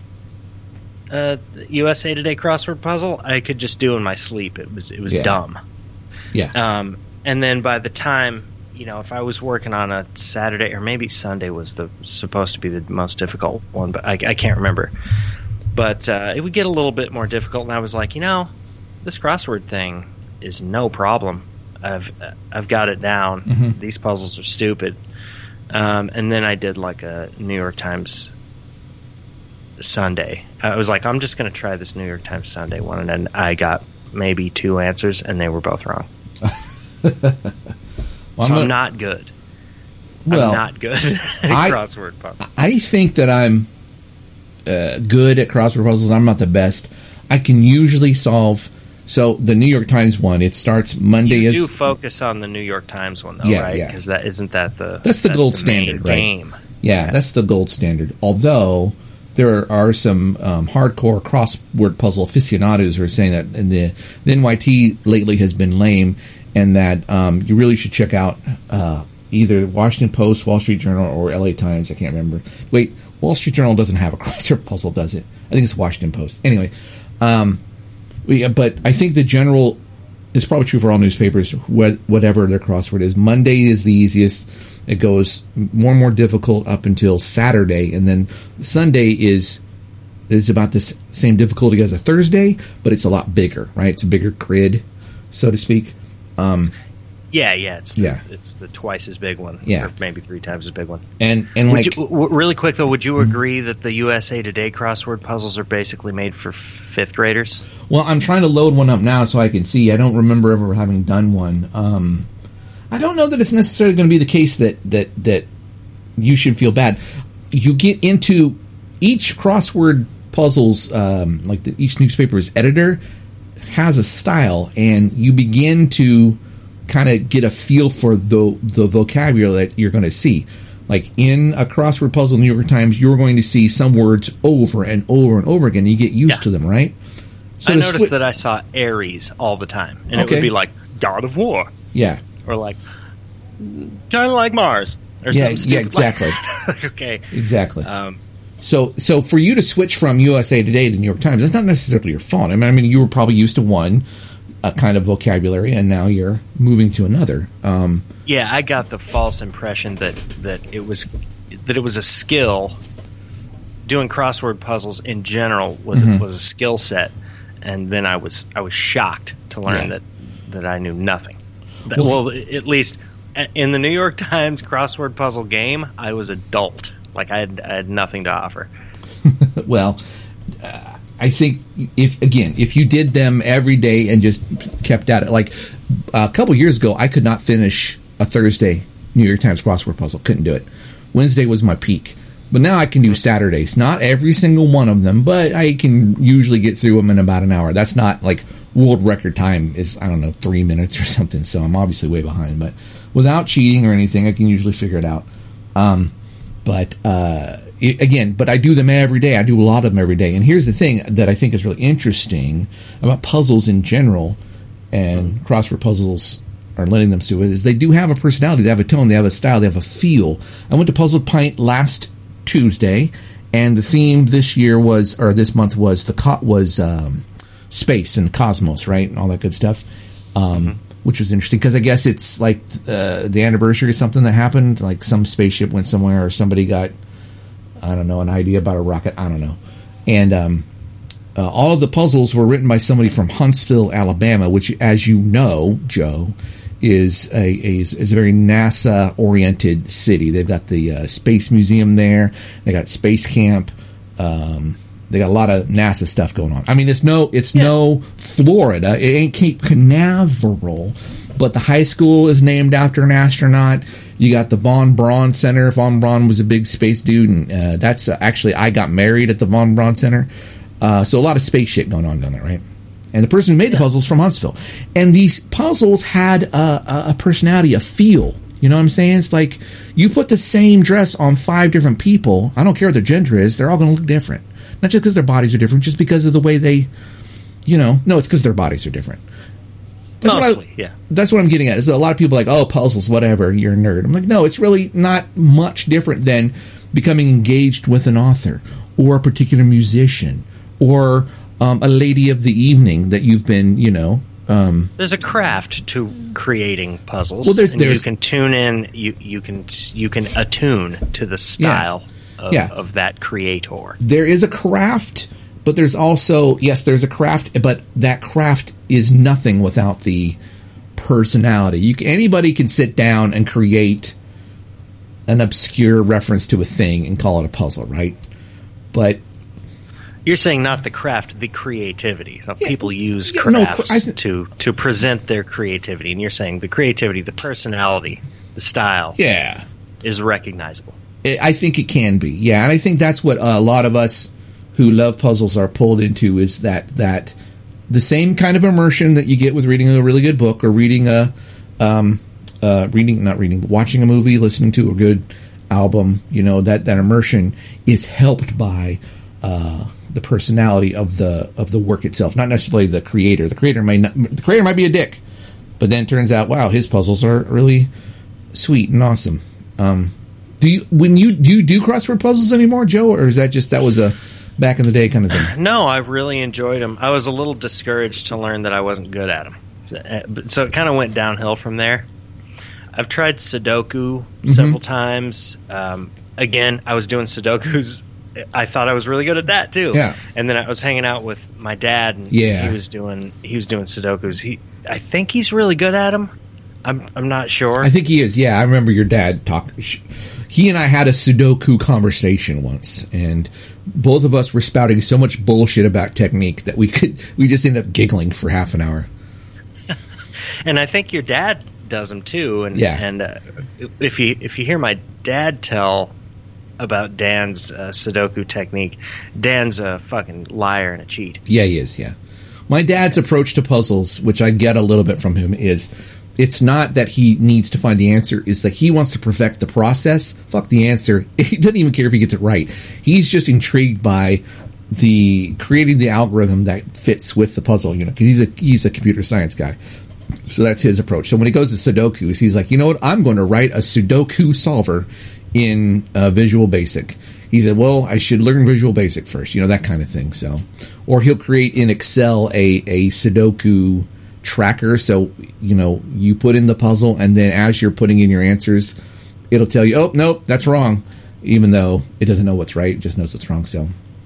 [SPEAKER 1] USA Today crossword puzzle, I could just do in my sleep. It was dumb.
[SPEAKER 2] Yeah.
[SPEAKER 1] And then by the time, if I was working on a Saturday, or maybe Sunday was supposed to be the most difficult one, but I can't remember. But it would get a little bit more difficult, and I was like, this crossword thing is no problem. I've got it down. Mm-hmm. These puzzles are stupid. And then I did like a New York Times Sunday. I was like, I'm just going to try this New York Times Sunday one, and then I got maybe 2 answers, and they were both wrong.
[SPEAKER 2] Well,
[SPEAKER 1] so I'm not good.
[SPEAKER 2] Well,
[SPEAKER 1] I'm not good at crossword puzzles.
[SPEAKER 2] I think that I'm good at crossword puzzles. I'm not the best. I can usually solve. So the New York Times one, it starts Monday.
[SPEAKER 1] You do focus on the New York Times one, though, right? Because that's the
[SPEAKER 2] gold standard, right?
[SPEAKER 1] Game.
[SPEAKER 2] Yeah, that's the gold standard. Although there are some hardcore crossword puzzle aficionados who are saying that the NYT lately has been lame, and that you really should check out either Washington Post, Wall Street Journal, or LA Times. I can't remember. Wait, Wall Street Journal doesn't have a crossword puzzle, does it? I think it's Washington Post. Anyway, but I think the general is probably true for all newspapers, whatever their crossword is. Monday is the easiest. It goes more and more difficult up until Saturday, and then Sunday is about the same difficulty as a Thursday, but it's a lot bigger, right? It's a bigger grid, so to speak.
[SPEAKER 1] It's the twice as big one, or maybe 3 times as big one.
[SPEAKER 2] And
[SPEAKER 1] really quick though, would you agree that the USA Today crossword puzzles are basically made for 5th graders?
[SPEAKER 2] Well, I'm trying to load one up now so I can see. I don't remember ever having done one. I don't know that it's necessarily going to be the case that you should feel bad. You get into each crossword puzzles, each newspaper's editor has a style, and you begin to kind of get a feel for the vocabulary that you're going to see. Like in a crossword puzzle in the New York Times, you're going to see some words over and over and over again. You get used to them, right?
[SPEAKER 1] So I noticed that I saw Ares all the time, and it would be like God of War.
[SPEAKER 2] Yeah.
[SPEAKER 1] Or like kind of like Mars. Or something stupid.
[SPEAKER 2] Yeah, exactly.
[SPEAKER 1] Okay.
[SPEAKER 2] Exactly. So for you to switch from USA Today to New York Times, that's not necessarily your fault. I mean, you were probably used to one kind of vocabulary, and now you're moving to another.
[SPEAKER 1] Yeah, I got the false impression that it was a skill. Doing crossword puzzles in general was a skill set, and then I was shocked to learn that I knew nothing. Well, at least in the New York Times crossword puzzle game, I was adult. Like I had nothing to offer.
[SPEAKER 2] Well, I think if you did them every day and just kept at it, like a couple years ago, I could not finish a Thursday New York Times crossword puzzle. Couldn't do it. Wednesday was my peak. But now I can do Saturdays. Not every single one of them, but I can usually get through them in about an hour. That's not like world record time is, 3 minutes or something. So I'm obviously way behind. But without cheating or anything, I can usually figure it out. But I do them every day. I do a lot of them every day. And here's the thing that I think is really interesting about puzzles in general, and crossword puzzles are letting them do it, is they do have a personality. They have a tone. They have a style. They have a feel. I went to Puzzle Pint last Tuesday, and the theme this month was space and cosmos, right, and all that good stuff, which was interesting because I guess it's like the anniversary of something that happened, like some spaceship went somewhere or somebody got, an idea about a rocket, I don't know, and all of the puzzles were written by somebody from Huntsville, Alabama, which, as you know, Joe, is a very NASA-oriented city. They've got the Space Museum there. They got Space Camp. They got a lot of NASA stuff going on. I mean, it's no Florida. It ain't Cape Canaveral, but the high school is named after an astronaut. You got the Von Braun Center. Von Braun was a big space dude, and that's actually, I got married at the Von Braun Center. So a lot of space shit going on down there, right? And the person who made the puzzles from Huntsville. And these puzzles had a personality, a feel. You know what I'm saying? It's like you put the same dress on 5 different people. I don't care what their gender is. They're all going to look different. Not just because their bodies are different, just because of the way they, no, it's because their bodies are different. That's what I'm getting at. Is a lot of people are like, oh, puzzles, whatever, you're a nerd. I'm like, no, it's really not much different than becoming engaged with an author or a particular musician or a lady of the evening that you've been,
[SPEAKER 1] there's a craft to creating puzzles.
[SPEAKER 2] Well, there's
[SPEAKER 1] you can tune in. You can attune to the style of that creator.
[SPEAKER 2] There is a craft, but there's also there's a craft, but that craft is nothing without the personality. Anybody can sit down and create an obscure reference to a thing and call it a puzzle, right? But
[SPEAKER 1] you're saying not the craft, the creativity. People use crafts to present their creativity, and you're saying the creativity, the personality, the style, is recognizable.
[SPEAKER 2] I think it can be, and I think that's what a lot of us who love puzzles are pulled into, is that the same kind of immersion that you get with reading a really good book or reading watching a movie, listening to a good album. That immersion is helped by the personality of the work itself, not necessarily the creator. The creator might be a dick, but then it turns out, wow, his puzzles are really sweet and awesome. Do you do crossword puzzles anymore, Joe, or is that was a back in the day kind of thing?
[SPEAKER 1] No, I really enjoyed them. I was a little discouraged to learn that I wasn't good at them, so it kind of went downhill from there. I've tried Sudoku several times. Again, I was doing Sudokus. I thought I was really good at that too. Yeah. And then I was hanging out with my dad, and he was doing Sudokus. I think he's really good at them. I'm not sure.
[SPEAKER 2] I think he is. Yeah, I remember your dad talking. He and I had a Sudoku conversation once, and both of us were spouting so much bullshit about technique that we just ended up giggling for half an hour.
[SPEAKER 1] And I think your dad does them too. And if you hear my dad tell about Dan's Sudoku technique, Dan's a fucking liar and a cheat.
[SPEAKER 2] Yeah, he is. Yeah, my dad's approach to puzzles, which I get a little bit from him, is it's not that he needs to find the answer, is that he wants to perfect the process. Fuck the answer. He doesn't even care if he gets it right. He's just intrigued by creating the algorithm that fits with the puzzle, because he's a computer science guy. So that's his approach. So when he goes to Sudoku, he's like, you know what? I'm going to write a Sudoku solver in Visual Basic. He said, well, I should learn Visual Basic first, that kind of thing. So, or he'll create in Excel a Sudoku tracker. So, you put in the puzzle, and then as you're putting in your answers, it'll tell you, oh, nope, that's wrong. Even though it doesn't know what's right, it just knows what's wrong. So,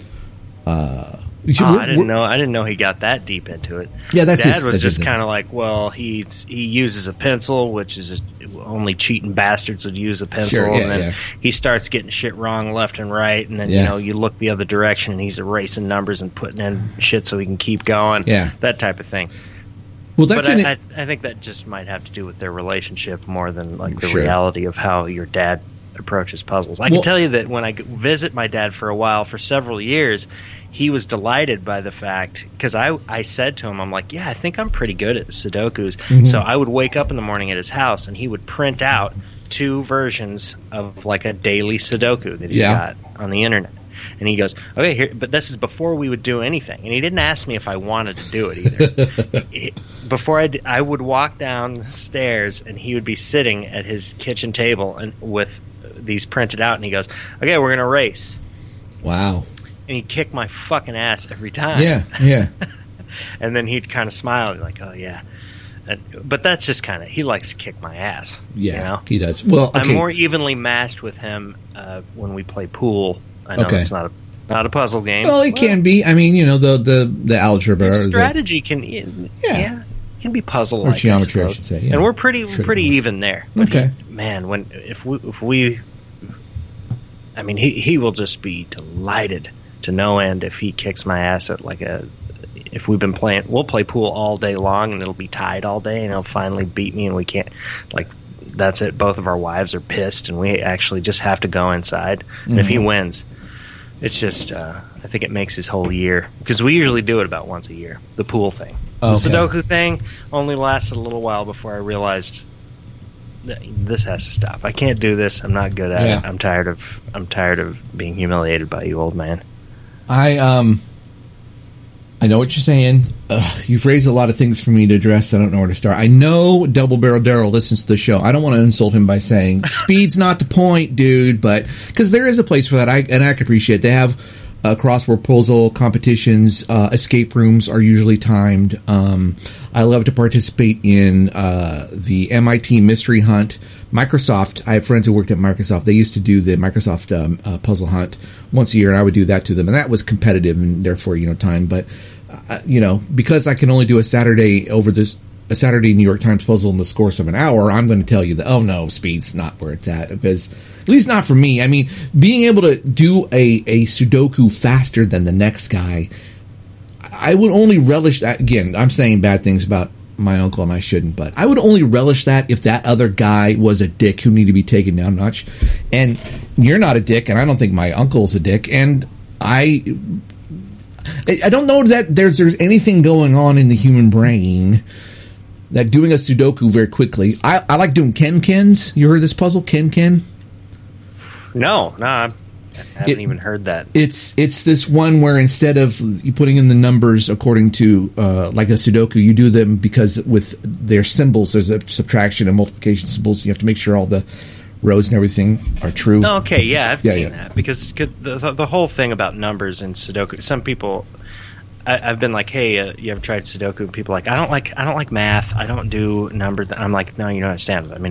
[SPEAKER 1] I didn't know he got that deep into it.
[SPEAKER 2] Yeah,
[SPEAKER 1] Dad was just kind of like, well, he uses a pencil, which is only cheating bastards would use a pencil,
[SPEAKER 2] sure, yeah,
[SPEAKER 1] and then he starts getting shit wrong left and right, and then you look the other direction, and he's erasing numbers and putting in shit so he can keep going.
[SPEAKER 2] Yeah,
[SPEAKER 1] that type of thing.
[SPEAKER 2] Well, that's
[SPEAKER 1] I think that just might have to do with their relationship more than like the reality of how your dad approaches puzzles. I can tell you that when I visit my dad for a while, for several years, he was delighted by the fact, because I said to him, I'm like, yeah, I think I'm pretty good at Sudokus. Mm-hmm. So I would wake up in the morning at his house, and he would print out 2 versions of like a daily Sudoku that he got on the internet. And he goes, okay, here, but this is before we would do anything. And he didn't ask me if I wanted to do it either. Before I would walk down the stairs, and he would be sitting at his kitchen table and with these printed out, and he goes, okay, we're going to race.
[SPEAKER 2] Wow.
[SPEAKER 1] And he'd kick my fucking ass every time.
[SPEAKER 2] Yeah.
[SPEAKER 1] And then he'd kind of smile and like, oh, yeah. But that's just kind of, he likes to kick my ass.
[SPEAKER 2] Yeah, he does. Well, okay.
[SPEAKER 1] I'm more evenly matched with him when we play pool. I know it's not a puzzle game.
[SPEAKER 2] Well, it can be. I mean, the algebra.
[SPEAKER 1] Strategy can be puzzle-like,
[SPEAKER 2] or geometry, I should say. Yeah.
[SPEAKER 1] And we're pretty even there. But
[SPEAKER 2] okay.
[SPEAKER 1] He will just be delighted to no end if he kicks my ass at if we've been playing, we'll play pool all day long, and it'll be tied all day, and he'll finally beat me, and we can't, that's it. Both of our wives are pissed, and we actually just have to go inside. And if he wins, it's just, I think it makes his whole year, because we usually do it about once a year, the pool thing.
[SPEAKER 2] Okay.
[SPEAKER 1] The Sudoku thing only lasted a little while before I realized that this has to stop. I can't do this. I'm not good at it. I'm tired of being humiliated by you, old man.
[SPEAKER 2] I know what you're saying. You've raised a lot of things for me to address. I don't know where to start. I know Double Barrel Daryl listens to the show. I don't want to insult him by saying speed's not the point, dude, but because there is a place for that, I can appreciate it. They have crossword puzzle competitions. Escape rooms are usually timed. I love to participate in the MIT Mystery Hunt. Microsoft, I have friends who worked at Microsoft. They used to do the Microsoft puzzle hunt once a year, and I would do that to them. And that was competitive and therefore, time. But, because I can only do a Saturday New York Times puzzle in the course of an hour, I'm going to tell you that, oh no, speed's not where it's at. Because, at least not for me. I mean, being able to do a Sudoku faster than the next guy, I would only relish that. Again, I'm saying bad things about my uncle, and I shouldn't, but I would only relish that if that other guy was a dick who needed to be taken down a notch. And you're not a dick, and I don't think my uncle's a dick, and I don't know that there's anything going on in the human brain that doing a Sudoku very quickly. I like doing Ken-Kens. You heard this puzzle, Ken-Ken?
[SPEAKER 1] No, I haven't even heard that.
[SPEAKER 2] It's this one where instead of you putting in the numbers according to like a Sudoku, you do them because with their symbols, there's a subtraction and multiplication symbols. You have to make sure all the rows and everything are true.
[SPEAKER 1] Okay, yeah, I've seen that. Because the whole thing about numbers in Sudoku, some people, I've been like, hey, you ever tried Sudoku? And people are like, I don't like math. I don't do numbers. I'm like, no, you don't understand. I mean,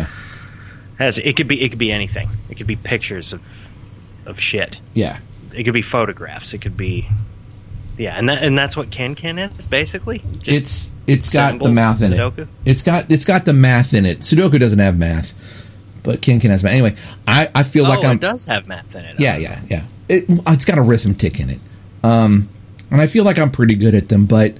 [SPEAKER 1] it could be anything. It could be pictures of shit.
[SPEAKER 2] Yeah.
[SPEAKER 1] It could be photographs. It could be, and that's what Ken-Ken is basically.
[SPEAKER 2] Just it's got the math in
[SPEAKER 1] Sudoku?
[SPEAKER 2] It. It's got the math in it. Sudoku doesn't have math, but Ken-Ken has math. Anyway, I feel like it
[SPEAKER 1] does have math in it.
[SPEAKER 2] Yeah. It's got arithmetic in it. And I feel like I'm pretty good at them, but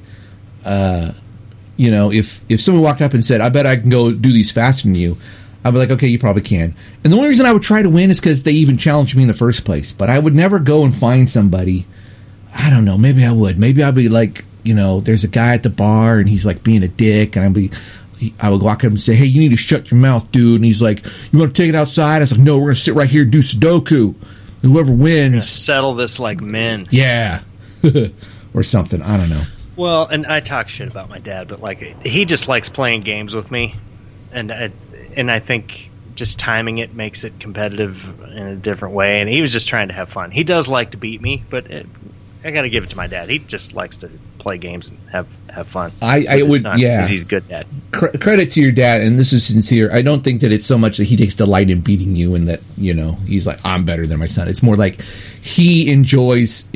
[SPEAKER 2] if someone walked up and said, I bet I can go do these faster than you, I'd be like, okay, you probably can. And the only reason I would try to win is because they even challenged me in the first place. But I would never go and find somebody. I don't know. Maybe I would. Maybe I'd be like, there's a guy at the bar and he's like being a dick. And I would walk up and say, hey, you need to shut your mouth, dude. And he's like, you want to take it outside? I was like, no, we're going to sit right here and do Sudoku. And whoever wins.
[SPEAKER 1] Settle this like men.
[SPEAKER 2] Yeah. Or something. I don't know.
[SPEAKER 1] Well, and I talk shit about my dad, but like he just likes playing games with me, and I think just timing it makes it competitive in a different way. And he was just trying to have fun. He does like to beat me, but I got to give it to my dad. He just likes to play games and have fun.
[SPEAKER 2] I would, yeah,
[SPEAKER 1] because he's a good dad.
[SPEAKER 2] Credit to your dad, and this is sincere. I don't think that it's so much that he takes delight in beating you, and that he's like, I'm better than my son. It's more like he enjoys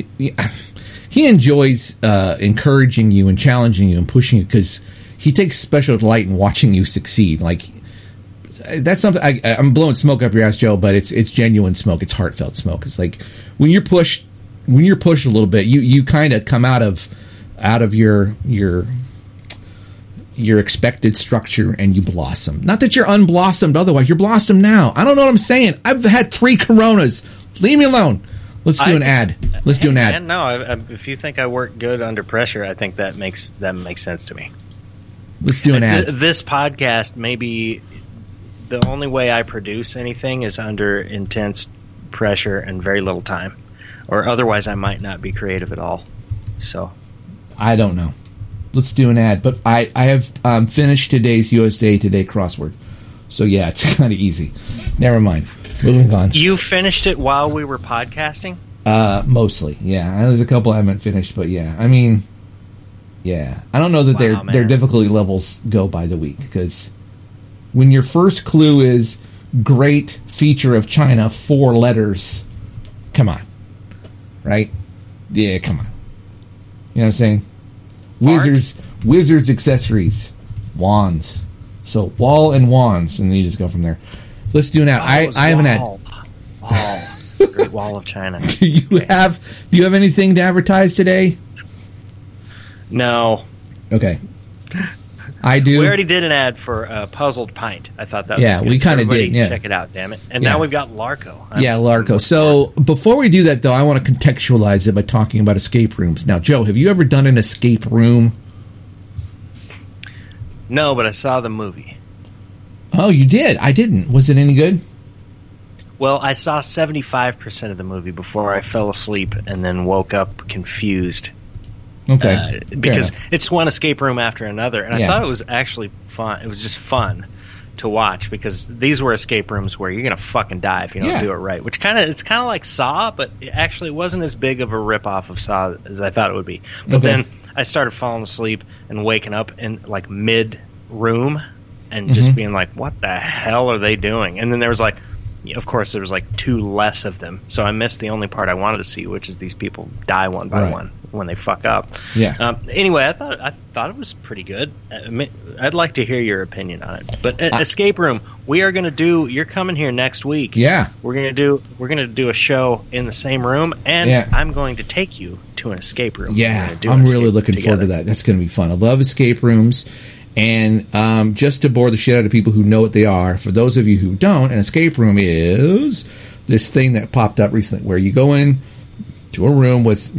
[SPEAKER 2] encouraging you and challenging you and pushing you, because he takes special delight in watching you succeed. Like, that's something. I'm blowing smoke up your ass, Joe, but it's genuine smoke. It's heartfelt smoke. It's like when you're pushed a little bit, you kind of come out of your expected structure and you blossom. Not that you're unblossomed otherwise. You're blossomed now. I don't know what I'm saying. I've had 3 Coronas. Leave me alone. Let's do an ad. Let's do an ad.
[SPEAKER 1] No, if you think I work good under pressure, I think that makes sense to me.
[SPEAKER 2] Let's do an ad.
[SPEAKER 1] This podcast, maybe the only way I produce anything is under intense pressure and very little time, or otherwise I might not be creative at all. So
[SPEAKER 2] I don't know. Let's do an ad. But I have finished today's USA Today crossword. So yeah, it's kind of easy. Never mind. Moving on.
[SPEAKER 1] You finished it while we were podcasting?
[SPEAKER 2] Mostly, yeah. There's a couple I haven't finished, but yeah. I mean, yeah. I don't know that their difficulty levels go by the week, because when your first clue is great feature of China, 4 letters, come on. Right? Yeah, come on. You know what I'm saying?
[SPEAKER 1] Fart?
[SPEAKER 2] Wizards accessories, wands. So wall and wands, and then you just go from there. Let's do an ad. I have an ad.
[SPEAKER 1] Wall. Great Wall of China.
[SPEAKER 2] Do you have anything to advertise today?
[SPEAKER 1] No.
[SPEAKER 2] Okay. I do.
[SPEAKER 1] We already did an ad for Puzzled Pint. I thought that was good.
[SPEAKER 2] We kind of did. Yeah.
[SPEAKER 1] Check it out, damn it. And now we've got Larco.
[SPEAKER 2] Larco. So before we do that, though, I want to contextualize it by talking about escape rooms. Now, Joe, have you ever done an escape room?
[SPEAKER 1] No, but I saw the movie.
[SPEAKER 2] Oh, you did? I didn't. Was it any good?
[SPEAKER 1] Well, I saw 75% of the movie before I fell asleep and then woke up confused.
[SPEAKER 2] Okay.
[SPEAKER 1] Because it's one escape room after another. And I thought it was actually fun. It was just fun to watch, because these were escape rooms where you're going to fucking die if you don't do it right. Which it's kind of like Saw, but it wasn't as big of a ripoff of Saw as I thought it would be. But then I started falling asleep and waking up in like mid-room and just being like, what the hell are they doing? And then there was like, of course, there was like 2 less of them. So I missed the only part I wanted to see, which is these people die one by one when they fuck up.
[SPEAKER 2] Yeah.
[SPEAKER 1] Anyway, I thought it was pretty good. I'd like to hear your opinion on it. But escape room, we are going to do. You're coming here next week.
[SPEAKER 2] Yeah.
[SPEAKER 1] We're going to do a show in the same room, and I'm going to take you to an escape room.
[SPEAKER 2] Yeah. I'm really looking forward to that. That's going to be fun. I love escape rooms. And just to bore the shit out of people who know what they are, for those of you who don't, an escape room is this thing that popped up recently where you go in to a room with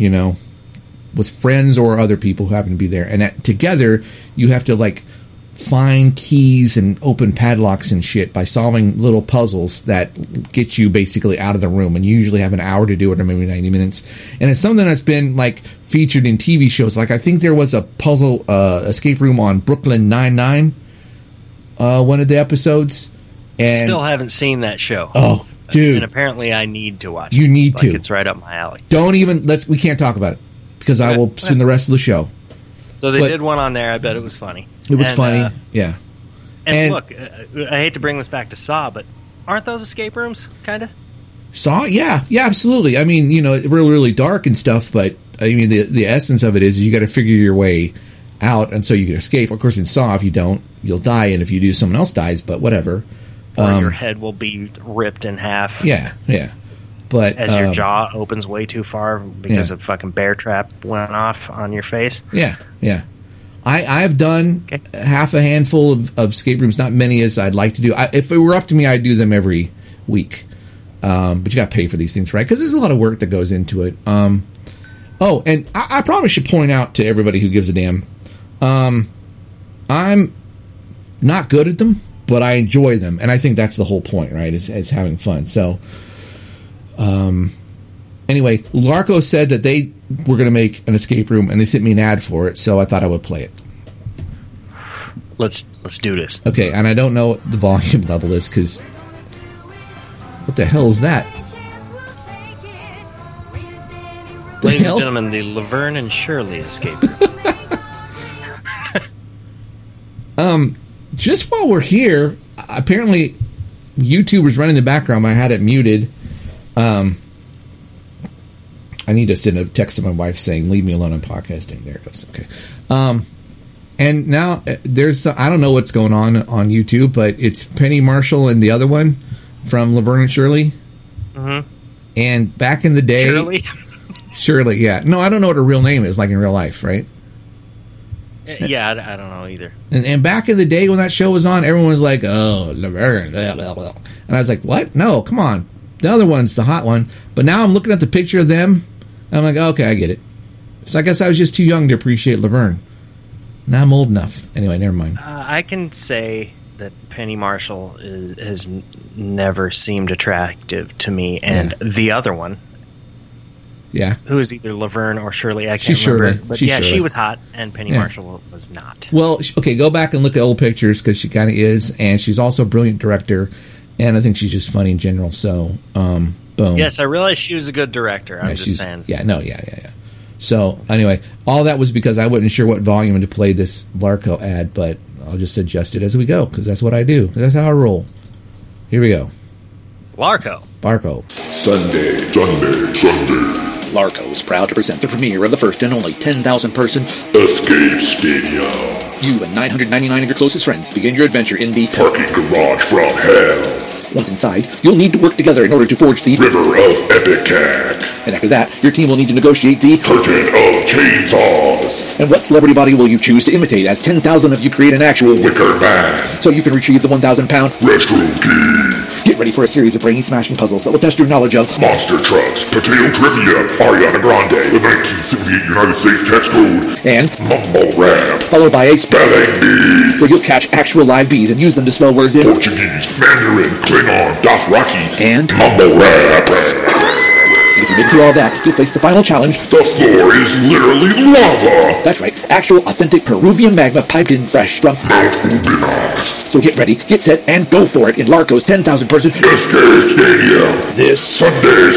[SPEAKER 2] friends or other people who happen to be there, and together you have to like find keys and open padlocks and shit by solving little puzzles that get you basically out of the room, and you usually have an hour to do it, or maybe 90 minutes. And it's something that's been like featured in TV shows. Like I think there was a puzzle escape room on Brooklyn Nine-Nine, one of the episodes. And
[SPEAKER 1] still haven't seen that show.
[SPEAKER 2] Oh, dude!
[SPEAKER 1] And apparently I need to watch.
[SPEAKER 2] You need to.
[SPEAKER 1] It's right up my alley.
[SPEAKER 2] Don't even we can't talk about it because I will spend the rest of the show.
[SPEAKER 1] So they did one on there. I bet it was funny.
[SPEAKER 2] It was funny, yeah.
[SPEAKER 1] And look, I hate to bring this back to Saw, but aren't those escape rooms, kind of?
[SPEAKER 2] Saw? Yeah, absolutely. I mean, really, really dark and stuff, but I mean, the essence of it is you got to figure your way out, and so you can escape. Of course, in Saw, if you don't, you'll die, and if you do, someone else dies, but whatever.
[SPEAKER 1] Or your head will be ripped in half.
[SPEAKER 2] Yeah. But
[SPEAKER 1] as your jaw opens way too far because a fucking bear trap went off on your face.
[SPEAKER 2] Yeah. I've done half a handful of escape rooms, not many as I'd like to do. If it were up to me, I'd do them every week. But you got to pay for these things, right? Because there's a lot of work that goes into it. And I probably should point out to everybody who gives a damn, I'm not good at them, but I enjoy them. And I think that's the whole point, right, is having fun. So, anyway, Larco said that were going to make an escape room, and they sent me an ad for it, so I thought I would play it.
[SPEAKER 1] Let's do this.
[SPEAKER 2] Okay, and I don't know what the volume level is, because... What the hell is that?
[SPEAKER 1] Ladies and gentlemen, the Laverne and Shirley escape room.
[SPEAKER 2] Just while we're here, apparently YouTube was running in the background. I had it muted. I need to send a text to my wife saying, leave me alone on podcasting. There it goes. Okay. And now there's, I don't know what's going on YouTube, but it's Penny Marshall and the other one from Laverne and Shirley.
[SPEAKER 1] Mm-hmm.
[SPEAKER 2] And back in the day... Shirley, yeah. No, I don't know what her real name is, like in real life, right?
[SPEAKER 1] Yeah, I don't know either.
[SPEAKER 2] And back in the day when that show was on, everyone was like, oh, Laverne, blah, blah, blah. And I was like, what? No, come on. The other one's the hot one. But now I'm looking at the picture of them, and I'm like, okay, I get it. So I guess I was just too young to appreciate Laverne. Now I'm old enough. Anyway, never mind.
[SPEAKER 1] I can say that Penny Marshall has never seemed attractive to me, and the other one, who is either Laverne or Shirley, I can't remember.
[SPEAKER 2] Shirley.
[SPEAKER 1] But
[SPEAKER 2] Shirley.
[SPEAKER 1] She was hot, and Penny Marshall was not.
[SPEAKER 2] Well, okay, go back and look at old pictures, because she kind of is, and she's also a brilliant director, and I think she's just funny in general. So, boom.
[SPEAKER 1] Yes, I realized she was a good director. I'm just saying.
[SPEAKER 2] Yeah. So, anyway, all that was because I wasn't sure what volume to play this Larco ad, but I'll just adjust it as we go, because that's what I do. That's how I roll. Here we go.
[SPEAKER 1] Larco.
[SPEAKER 3] Sunday.
[SPEAKER 4] Larco is proud to present the premiere of the first and only 10,000-person
[SPEAKER 3] Escape Stadium.
[SPEAKER 4] You and 999 of your closest friends begin your adventure in the
[SPEAKER 3] Parking garage from hell.
[SPEAKER 4] Once inside, you'll need to work together in order to forge the
[SPEAKER 3] River of Epicac.
[SPEAKER 4] And after that, your team will need to negotiate the
[SPEAKER 3] Curtain of Chainsaws.
[SPEAKER 4] And what celebrity body will you choose to imitate as 10,000 of you create an actual
[SPEAKER 3] Wicker Man.
[SPEAKER 4] So you can retrieve the 1,000-pound
[SPEAKER 3] Restroom Key.
[SPEAKER 4] Get ready for a series of brain-smashing puzzles that will test your knowledge of
[SPEAKER 3] Monster Trucks, Potato Trivia, Ariana Grande, the 1978 United States tax code,
[SPEAKER 4] and
[SPEAKER 3] Mumble Rap,
[SPEAKER 4] followed by a
[SPEAKER 3] Spelling Bee,
[SPEAKER 4] where you'll catch actual live bees and use them to spell words in
[SPEAKER 3] Portuguese, Mandarin, Klingon, Dothraki,
[SPEAKER 4] and
[SPEAKER 3] Mumble Rap.
[SPEAKER 4] If you make through all that, you'll face the final challenge.
[SPEAKER 3] The floor is literally lava.
[SPEAKER 4] That's right, actual, authentic Peruvian magma piped in fresh from
[SPEAKER 3] Mount Ubinas.
[SPEAKER 4] So get ready, get set, and go for it in Larco's 10,000-person
[SPEAKER 3] Escape Stadium.
[SPEAKER 4] This
[SPEAKER 3] Sunday.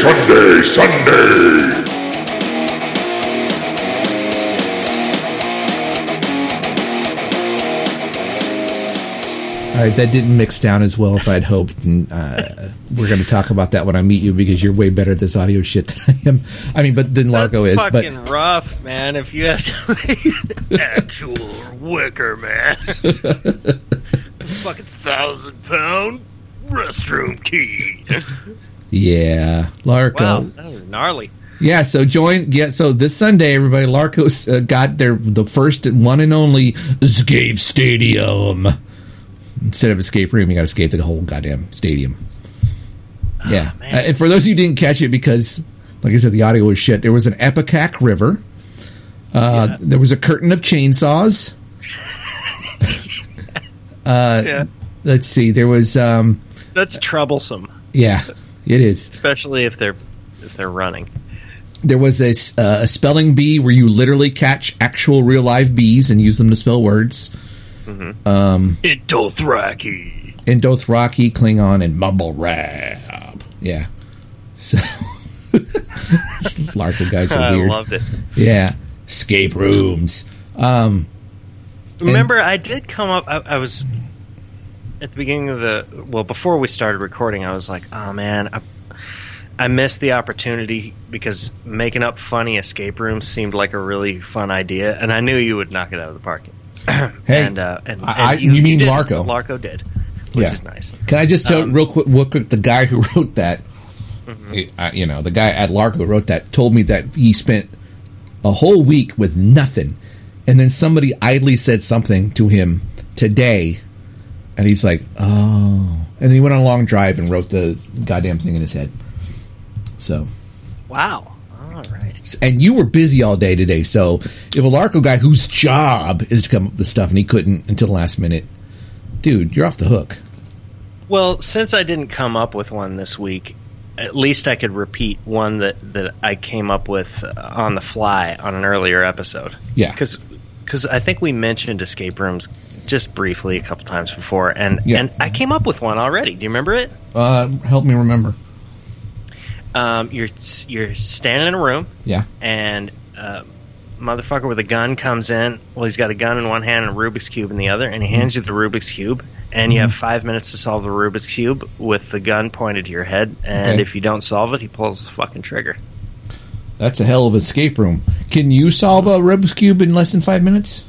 [SPEAKER 2] All right, that didn't mix down as well as I'd hoped, and we're going to talk about that when I meet you, because you're way better at this audio shit than I am. I mean, but than Larco is.
[SPEAKER 1] That's fucking rough, man. If you have to make actual Wicker Man, fucking 1,000-pound restroom key.
[SPEAKER 2] Yeah, Larco.
[SPEAKER 1] Wow, that was gnarly.
[SPEAKER 2] Yeah, so so this Sunday, everybody, Larco's got the first one and only Escape Stadium. Instead of escape room, you got to escape the whole goddamn stadium. Yeah. And for those of you who didn't catch it, because, like I said, the audio was shit, there was an Epicac River. There was a curtain of chainsaws. Let's see. There was...
[SPEAKER 1] That's troublesome.
[SPEAKER 2] Yeah, it is.
[SPEAKER 1] Especially if they're running.
[SPEAKER 2] There was a spelling bee where you literally catch actual real live bees and use them to spell words.
[SPEAKER 1] Mm-hmm. In Dothraki,
[SPEAKER 2] Klingon, and Mumble Rap. Yeah. So Larco guys are weird.
[SPEAKER 1] I loved it.
[SPEAKER 2] Yeah. Escape rooms.
[SPEAKER 1] Remember, I did come up. I was at the beginning of before we started recording. I was like, oh man, I missed the opportunity, because making up funny escape rooms seemed like a really fun idea, and I knew you would knock it out of the park.
[SPEAKER 2] Hey,
[SPEAKER 1] and
[SPEAKER 2] you mean
[SPEAKER 1] did.
[SPEAKER 2] Larco?
[SPEAKER 1] Larco did, which is nice.
[SPEAKER 2] Can I just tell real quick? The guy who wrote that, the guy at Larco who wrote that, told me that he spent a whole week with nothing, and then somebody idly said something to him today, and he's like, oh, and then he went on a long drive and wrote the goddamn thing in his head. So,
[SPEAKER 1] wow. All right.
[SPEAKER 2] And you were busy all day today, so if a Larco guy whose job is to come up with the stuff and he couldn't until the last minute, dude, you're off the hook.
[SPEAKER 1] Well, since I didn't come up with one this week, at least I could repeat one that I came up with on the fly on an earlier episode.
[SPEAKER 2] Yeah.
[SPEAKER 1] Because I think we mentioned escape rooms just briefly a couple times before, and I came up with one already. Do you remember it?
[SPEAKER 2] Help me remember.
[SPEAKER 1] You're standing in a room.
[SPEAKER 2] Yeah.
[SPEAKER 1] And motherfucker with a gun comes in. Well, he's got a gun in one hand and a Rubik's Cube in the other, and he hands you the Rubik's Cube, and you have 5 minutes to solve the Rubik's Cube with the gun pointed to your head, and if you don't solve it, he pulls the fucking trigger.
[SPEAKER 2] That's a hell of an escape room. Can you solve a Rubik's Cube in less than 5 minutes?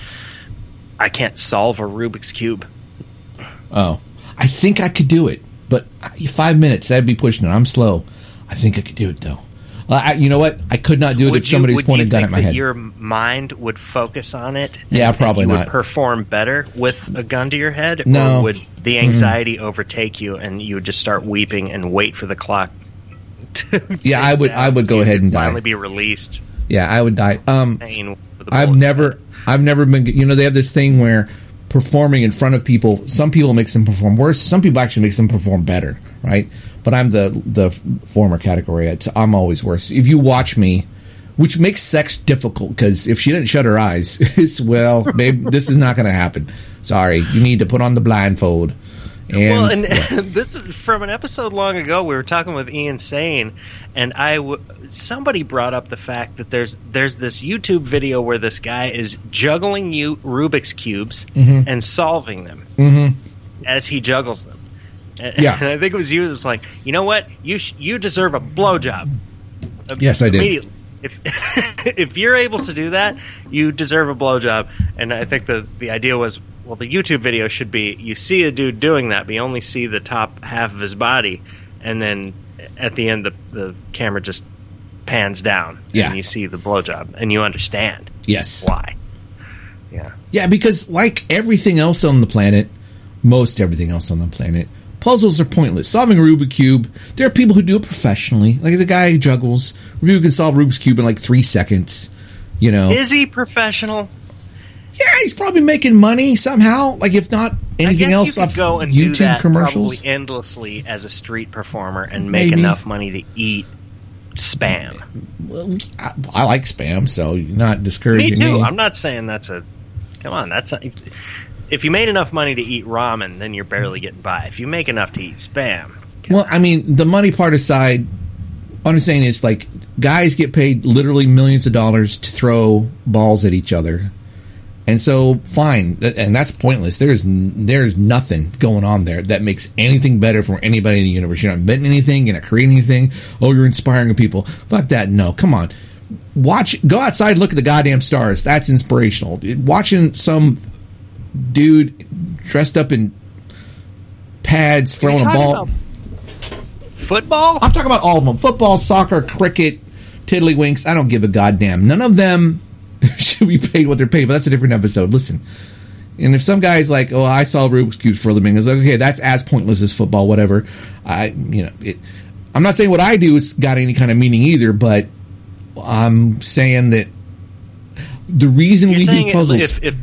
[SPEAKER 1] I can't solve a Rubik's Cube.
[SPEAKER 2] Oh. I think I could do it, but 5 minutes, that'd be pushing it. I'm slow. I think I could do it, though. You know what? I could not do it if somebody's pointing a gun at my head.
[SPEAKER 1] Your mind would focus on it?
[SPEAKER 2] Yeah, probably
[SPEAKER 1] and you
[SPEAKER 2] not.
[SPEAKER 1] Would perform better with a gun to your head?
[SPEAKER 2] No.
[SPEAKER 1] Or would the anxiety overtake you and you would just start weeping and wait for the clock to
[SPEAKER 2] I would go ahead and die.
[SPEAKER 1] Finally be released.
[SPEAKER 2] Yeah, I would die. I've never been. You know, they have this thing where performing in front of people. Some people makes them perform worse. Some people actually makes them perform better. Right. But I'm the former category. I'm always worse. If you watch me, which makes sex difficult, because if she didn't shut her eyes, it's, well, babe, this is not going to happen. Sorry, you need to put on the blindfold. And
[SPEAKER 1] this is from an episode long ago. We were talking with Ian Sane, and somebody brought up the fact that there's this YouTube video where this guy is juggling Rubik's cubes and solving them as he juggles them. And I think it was you that was like, you know what? You deserve a blowjob.
[SPEAKER 2] Yes, I did.
[SPEAKER 1] If you're able to do that, you deserve a blowjob. And I think the idea was, well, the YouTube video should be you see a dude doing that, but you only see the top half of his body, and then at the end the camera just pans down, and you see the blowjob, and you understand why.
[SPEAKER 2] Yeah, because like everything else on the planet, most everything else on the planet, puzzles are pointless. Solving a Rubik's Cube, there are people who do it professionally. Like the guy who juggles, who can solve Rubik's Cube in like 3 seconds. You know,
[SPEAKER 1] is he professional?
[SPEAKER 2] Yeah, he's probably making money somehow. Like if not anything else,
[SPEAKER 1] you could go and
[SPEAKER 2] YouTube
[SPEAKER 1] do that
[SPEAKER 2] commercials,
[SPEAKER 1] probably endlessly as a street performer and make enough money to eat Spam.
[SPEAKER 2] Well, I like Spam, so you're not discouraging me.
[SPEAKER 1] Me too. I'm not saying that's a. Come on, that's not. If you made enough money to eat ramen, then you're barely getting by. If you make enough to eat Spam.
[SPEAKER 2] Well, I mean, the money part aside, what I'm saying is like guys get paid literally millions of dollars to throw balls at each other. And so, fine, and that's pointless. There's nothing going on there that makes anything better for anybody in the universe. You're not inventing anything, you're not creating anything. Oh, you're inspiring people. Fuck that. No, come on. Go outside and look at the goddamn stars. That's inspirational. Watching some dude dressed up in pads throwing a ball.
[SPEAKER 1] Football?
[SPEAKER 2] I'm talking about all of them. Football, soccer, cricket, tiddlywinks. I don't give a goddamn. None of them should be paid what they're paid, but that's a different episode. Listen, and if some guy's like, "Oh, I solve Rubik's cubes for a living," it's like, okay, that's as pointless as football, whatever. I'm not saying what I do has got any kind of meaning either, but I'm saying that the reason we do puzzles,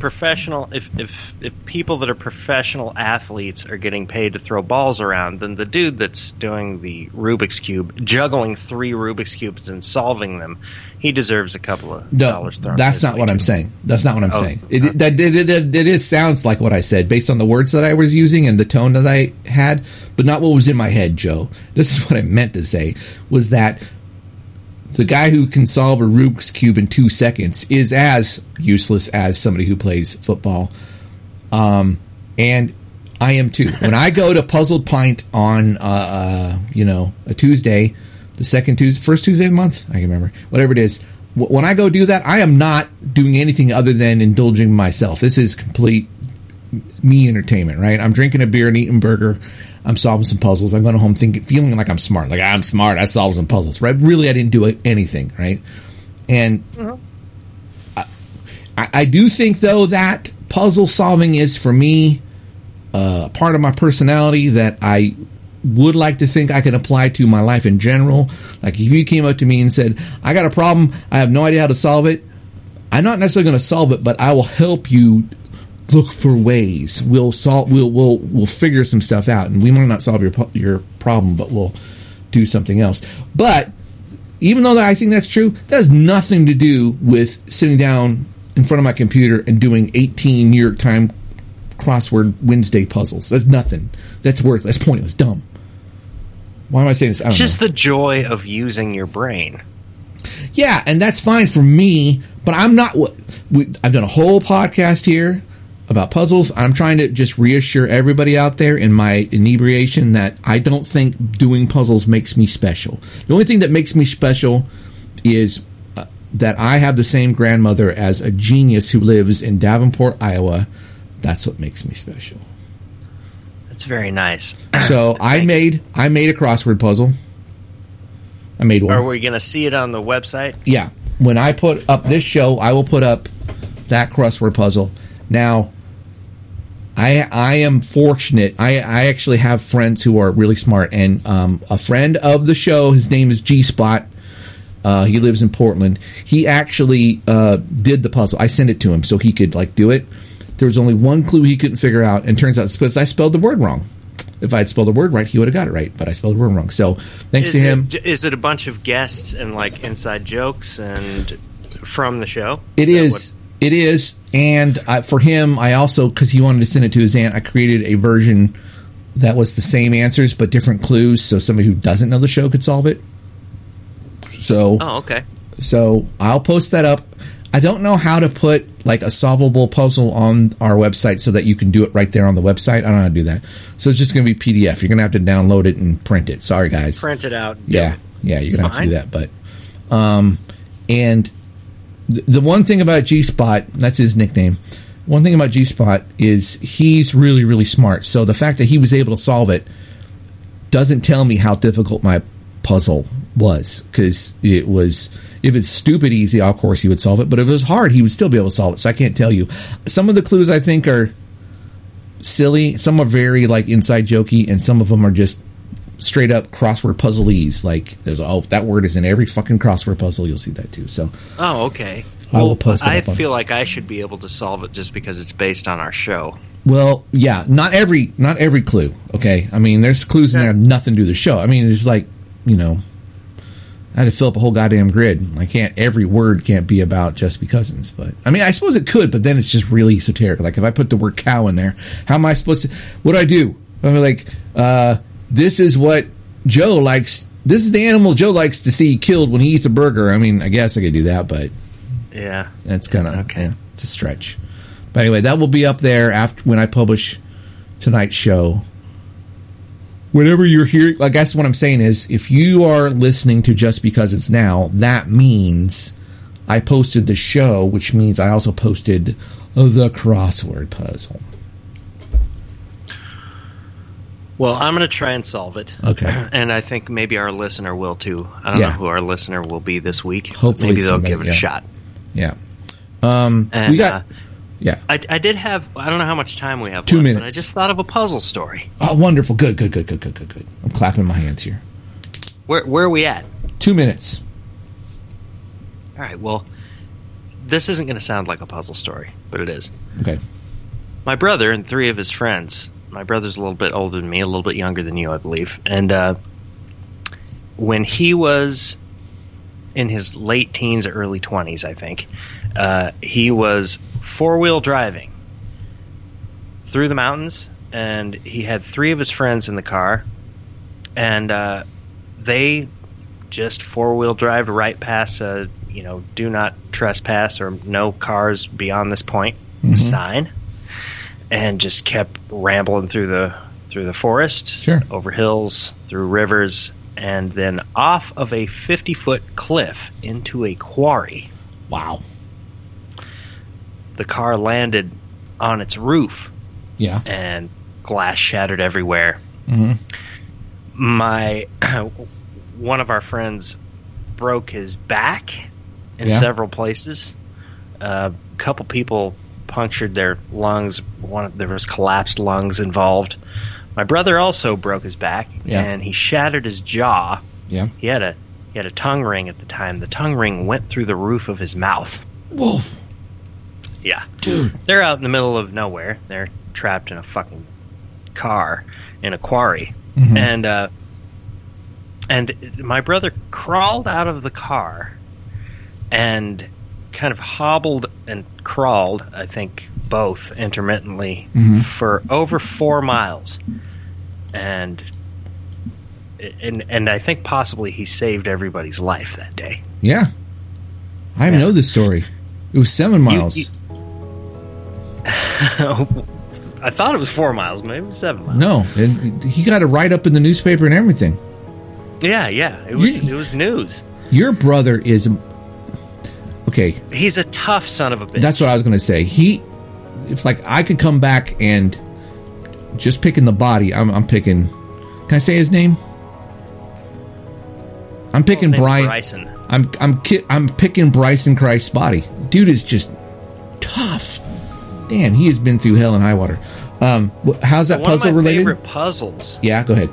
[SPEAKER 1] if people that are professional athletes are getting paid to throw balls around, then the dude that's doing the Rubik's cube, juggling 3 Rubik's cubes and solving them, he deserves a couple of dollars thrown.
[SPEAKER 2] That's not what I'm saying. That's not what I'm saying. It sounds like what I said based on the words that I was using and the tone that I had, but not what was in my head, Joe. This is what I meant to say, was that the guy who can solve a Rubik's Cube in 2 seconds is as useless as somebody who plays football. And I am too. When I go to Puzzled Pint on, a Tuesday, first Tuesday of the month, I can remember, whatever it is. When I go do that, I am not doing anything other than indulging myself. This is complete me entertainment, right? I'm drinking a beer and eating a burger. I'm solving some puzzles. I'm going home feeling like I'm smart. Like, I'm smart. I solved some puzzles, right? Really, I didn't do anything, right? And I do think, though, that puzzle solving is, for me, part of my personality that I would like to think I can apply to my life in general. Like, if you came up to me and said, I got a problem, I have no idea how to solve it, I'm not necessarily going to solve it, but I will help you look for ways. We'll figure some stuff out, and we might not solve your problem, but we'll do something else. But even though I think that's true, that has nothing to do with sitting down in front of my computer and doing 18 New York Times crossword Wednesday puzzles. That's nothing. That's worthless. That's pointless. Dumb. Why am I saying this? I don't know.
[SPEAKER 1] Just the joy of using your brain.
[SPEAKER 2] Yeah, and that's fine for me, but I'm not. I've done a whole podcast here about puzzles. I'm trying to just reassure everybody out there in my inebriation that I don't think doing puzzles makes me special. The only thing that makes me special is that I have the same grandmother as a genius who lives in Davenport, Iowa. That's what makes me special.
[SPEAKER 1] That's very nice.
[SPEAKER 2] So I made a crossword puzzle. I made one.
[SPEAKER 1] Are we going to see it on the website?
[SPEAKER 2] Yeah. When I put up this show, I will put up that crossword puzzle. Now, I am fortunate. I actually have friends who are really smart, and a friend of the show, his name is G-Spot. He lives in Portland. He actually did the puzzle. I sent it to him so he could do it. There was only one clue he couldn't figure out, and turns out it's because I spelled the word wrong. If I had spelled the word right, he would have got it right, but I spelled the word wrong. So thanks to him.
[SPEAKER 1] Is it a bunch of guests and inside jokes and from the show?
[SPEAKER 2] It is. It is. And for him, I also, because he wanted to send it to his aunt, I created a version that was the same answers but different clues, so somebody who doesn't know the show could solve it. So.
[SPEAKER 1] Oh, okay.
[SPEAKER 2] So I'll post that up. I don't know how to put a solvable puzzle on our website so that you can do it right there on the website. I don't know how to do that. So it's just going to be PDF. You're going to have to download it and print it. Sorry, guys.
[SPEAKER 1] Print it out.
[SPEAKER 2] Yeah, you're going to have to do that. But, and the one thing about G-Spot, that's his nickname. One thing about G-Spot is he's really, really smart. So the fact that he was able to solve it doesn't tell me how difficult my puzzle was, because it was. If it's stupid easy, of course he would solve it. But if it was hard, he would still be able to solve it. So I can't tell you. Some of the clues I think are silly. Some are very inside jokey, and some of them are just straight up crossword puzzle-ese. There's that word is in every fucking crossword puzzle. You'll see that too. So.
[SPEAKER 1] Oh, okay.
[SPEAKER 2] I will post it
[SPEAKER 1] I
[SPEAKER 2] up on.
[SPEAKER 1] feel like I should be able to solve it just because it's based on our show.
[SPEAKER 2] Well, yeah, not every clue. Okay, I mean, there's clues in there nothing to do with the show. I mean, it's I had to fill up a whole goddamn grid. Every word can't be about Just Be Cousins. But, I mean, I suppose it could, but then it's just really esoteric. If I put the word cow in there, how am I supposed to, what do I do? I'm this is what Joe likes, this is the animal Joe likes to see killed when he eats a burger. I mean, I guess I could do that, but.
[SPEAKER 1] Yeah.
[SPEAKER 2] That's kind of, it's a stretch. But anyway, that will be up there after when I publish tonight's show. Whenever you're hearing, I guess what I'm saying is, if you are listening to Just Because It's Now, that means I posted the show, which means I also posted the crossword puzzle.
[SPEAKER 1] Well, I'm going to try and solve it.
[SPEAKER 2] Okay.
[SPEAKER 1] And I think maybe our listener will too. I don't know who our listener will be this week.
[SPEAKER 2] Hopefully
[SPEAKER 1] maybe they'll give it a shot.
[SPEAKER 2] Yeah.
[SPEAKER 1] And,
[SPEAKER 2] we got... Yeah.
[SPEAKER 1] I did have, I don't know how much time we have
[SPEAKER 2] 2
[SPEAKER 1] left,
[SPEAKER 2] minutes.
[SPEAKER 1] but I just thought of a puzzle story.
[SPEAKER 2] Oh, wonderful. Good. I'm clapping my hands here.
[SPEAKER 1] Where are we at?
[SPEAKER 2] 2 minutes.
[SPEAKER 1] All right, well, this isn't going to sound like a puzzle story, but it is.
[SPEAKER 2] Okay.
[SPEAKER 1] My brother and 3 of his friends, my brother's a little bit older than me, a little bit younger than you, I believe, and when he was in his late teens or early 20s, I think, he was four-wheel driving through the mountains, and he had 3 of his friends in the car, and they just four-wheel drive right past a do not trespass or no cars beyond this point sign, and just kept rambling through the forest, over hills, through rivers, and then off of a 50-foot cliff into a quarry.
[SPEAKER 2] Wow.
[SPEAKER 1] The car landed on its roof.
[SPEAKER 2] Yeah.
[SPEAKER 1] And glass shattered everywhere.
[SPEAKER 2] Mm-hmm.
[SPEAKER 1] One of our friends broke his back in several places. A couple people punctured their lungs. There was collapsed lungs involved. My brother also broke his back, and he shattered his jaw.
[SPEAKER 2] Yeah.
[SPEAKER 1] He had a tongue ring at the time. The tongue ring went through the roof of his mouth.
[SPEAKER 2] Whoa.
[SPEAKER 1] Yeah.
[SPEAKER 2] Dude.
[SPEAKER 1] They're out in the middle of nowhere. They're trapped in a fucking car in a quarry. Mm-hmm. And And my brother crawled out of the car and kind of hobbled and crawled, I think both intermittently, for over 4 miles. And I think possibly he saved everybody's life that day.
[SPEAKER 2] Yeah. I know this story. It was 7 miles.
[SPEAKER 1] I thought it was 4 miles, maybe 7 miles.
[SPEAKER 2] No, and he got a write-up in the newspaper and everything.
[SPEAKER 1] Yeah, it was news.
[SPEAKER 2] Your brother is... Okay.
[SPEAKER 1] He's a tough son of a bitch.
[SPEAKER 2] That's what I was going to say. If like I could come back and just picking the body, I'm picking... Can I say his name? I'm picking
[SPEAKER 1] Bryson.
[SPEAKER 2] I'm picking Bryson Christ's body. Dude is just tough. Dan, he has been through hell and high water. How's that puzzle related? One of my
[SPEAKER 1] favorite puzzles.
[SPEAKER 2] Yeah, go ahead.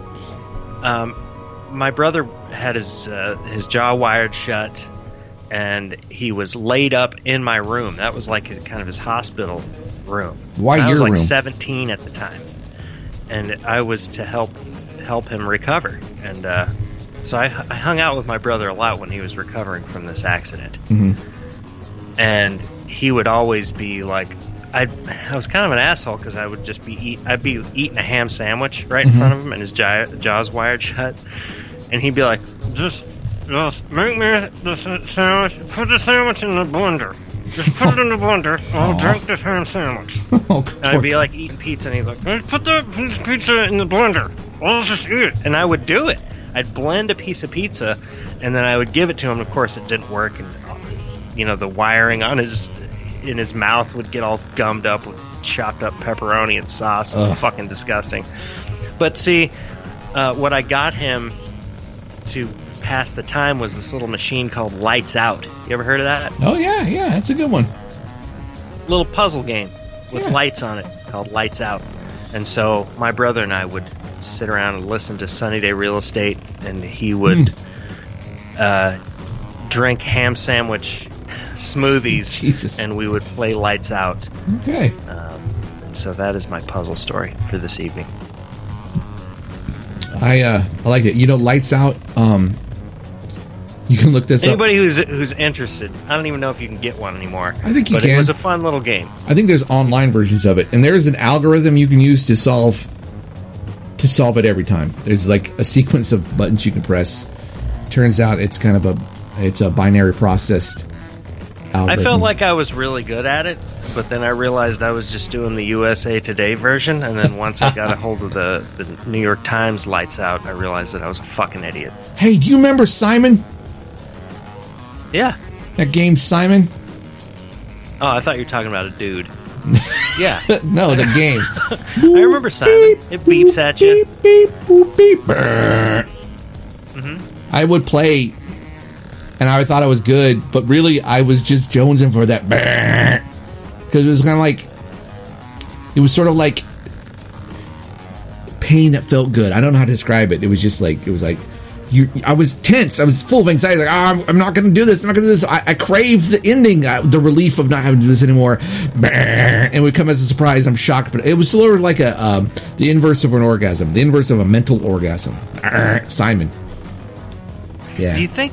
[SPEAKER 1] My brother had his jaw wired shut, and he was laid up in my room. That was like kind of his hospital room.
[SPEAKER 2] Why your room? I
[SPEAKER 1] was like 17 at the time, and I was to help him recover. And so I hung out with my brother a lot when he was recovering from this accident. Mm-hmm. And he would always be like, I was kind of an asshole because I would just I'd be eating a ham sandwich right in front of him, and his jaw's wired shut, and he'd be like, just make me the sandwich, put the sandwich in the blender, just put it in the blender, I'll drink this ham sandwich. And I'd be like eating pizza, and he's like, put the pizza in the blender, I'll just eat it. And I would do it. I'd blend a piece of pizza, and then I would give it to him. Of course, it didn't work, and the wiring on in his mouth would get all gummed up with chopped up pepperoni and sauce. It was fucking disgusting. But see, what I got him to pass the time was this little machine called Lights Out. You ever heard of that?
[SPEAKER 2] Oh, yeah, that's a good one.
[SPEAKER 1] Little puzzle game with lights on it called Lights Out. And so my brother and I would sit around and listen to Sunny Day Real Estate, and he would drink ham sandwich smoothies,
[SPEAKER 2] Jesus.
[SPEAKER 1] And we would play Lights Out.
[SPEAKER 2] Okay.
[SPEAKER 1] And so that is my puzzle story for this evening.
[SPEAKER 2] I like it. Lights Out. You can look this
[SPEAKER 1] Anybody up. Anybody who's interested, I don't even know if you can get one anymore.
[SPEAKER 2] I think you can.
[SPEAKER 1] But it was a fun little game.
[SPEAKER 2] I think there's online versions of it, and there's an algorithm you can use to solve it every time. There's like a sequence of buttons you can press. Turns out it's kind of a binary processed algorithm.
[SPEAKER 1] I felt like I was really good at it, but then I realized I was just doing the USA Today version, and then once I got a hold of the New York Times Lights Out, I realized that I was a fucking idiot.
[SPEAKER 2] Hey, do you remember Simon?
[SPEAKER 1] Yeah.
[SPEAKER 2] That game, Simon?
[SPEAKER 1] Oh, I thought you were talking about a dude. Yeah.
[SPEAKER 2] No, the game.
[SPEAKER 1] I remember Simon. It beeps at you.
[SPEAKER 2] Beep, beep, boop, beep. Mm-hmm. I would play, and I thought I was good, but really I was just jonesing for that. Because it was kind of like, it was sort of like pain that felt good. I don't know how to describe it. It was just like, I was tense. I was full of anxiety. Like, I'm not going to do this. I'm not going to do this. I crave the ending, the relief of not having to do this anymore. And it would come as a surprise. I'm shocked, but it was sort of like the inverse of an orgasm, the inverse of a mental orgasm. Simon. Yeah.
[SPEAKER 1] Do you think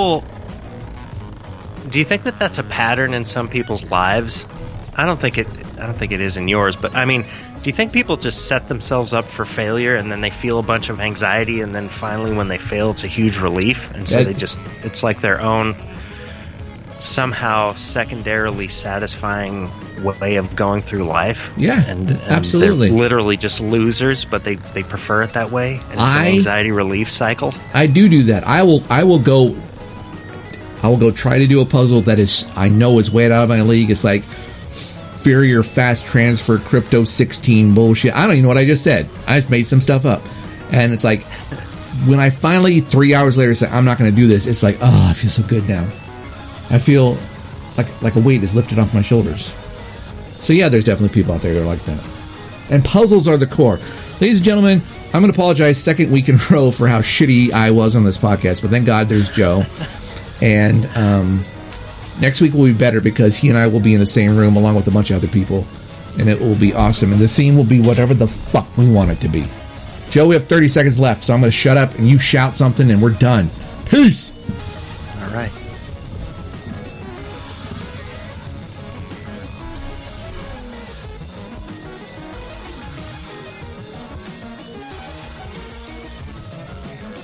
[SPEAKER 1] that that's a pattern in some people's lives? I don't think it is in yours, but I mean, do you think people just set themselves up for failure and then they feel a bunch of anxiety, and then finally when they fail it's a huge relief, and so it's like their own somehow secondarily satisfying way of going through life?
[SPEAKER 2] Yeah, and absolutely.
[SPEAKER 1] They're literally just losers, but they prefer it that way, and it's an anxiety relief cycle.
[SPEAKER 2] I do that. I will go try to do a puzzle that I know is way out of my league. It's like Inferior Fast Transfer Crypto 16 bullshit. I don't even know what I just said. I just made some stuff up. And it's like, when I finally 3 hours later say, I'm not going to do this, it's like, oh, I feel so good now. I feel like a weight is lifted off my shoulders. So yeah, there's definitely people out there that are like that. And puzzles are the core. Ladies and gentlemen, I'm going to apologize second week in a row for how shitty I was on this podcast, but thank God there's Joe. And next week will be better because he and I will be in the same room along with a bunch of other people, and it will be awesome. And the theme will be whatever the fuck we want it to be. Joe, we have 30 seconds left, so I'm going to shut up and you shout something and we're done. Peace!
[SPEAKER 1] All right.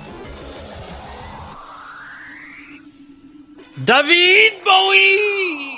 [SPEAKER 1] David Bowie!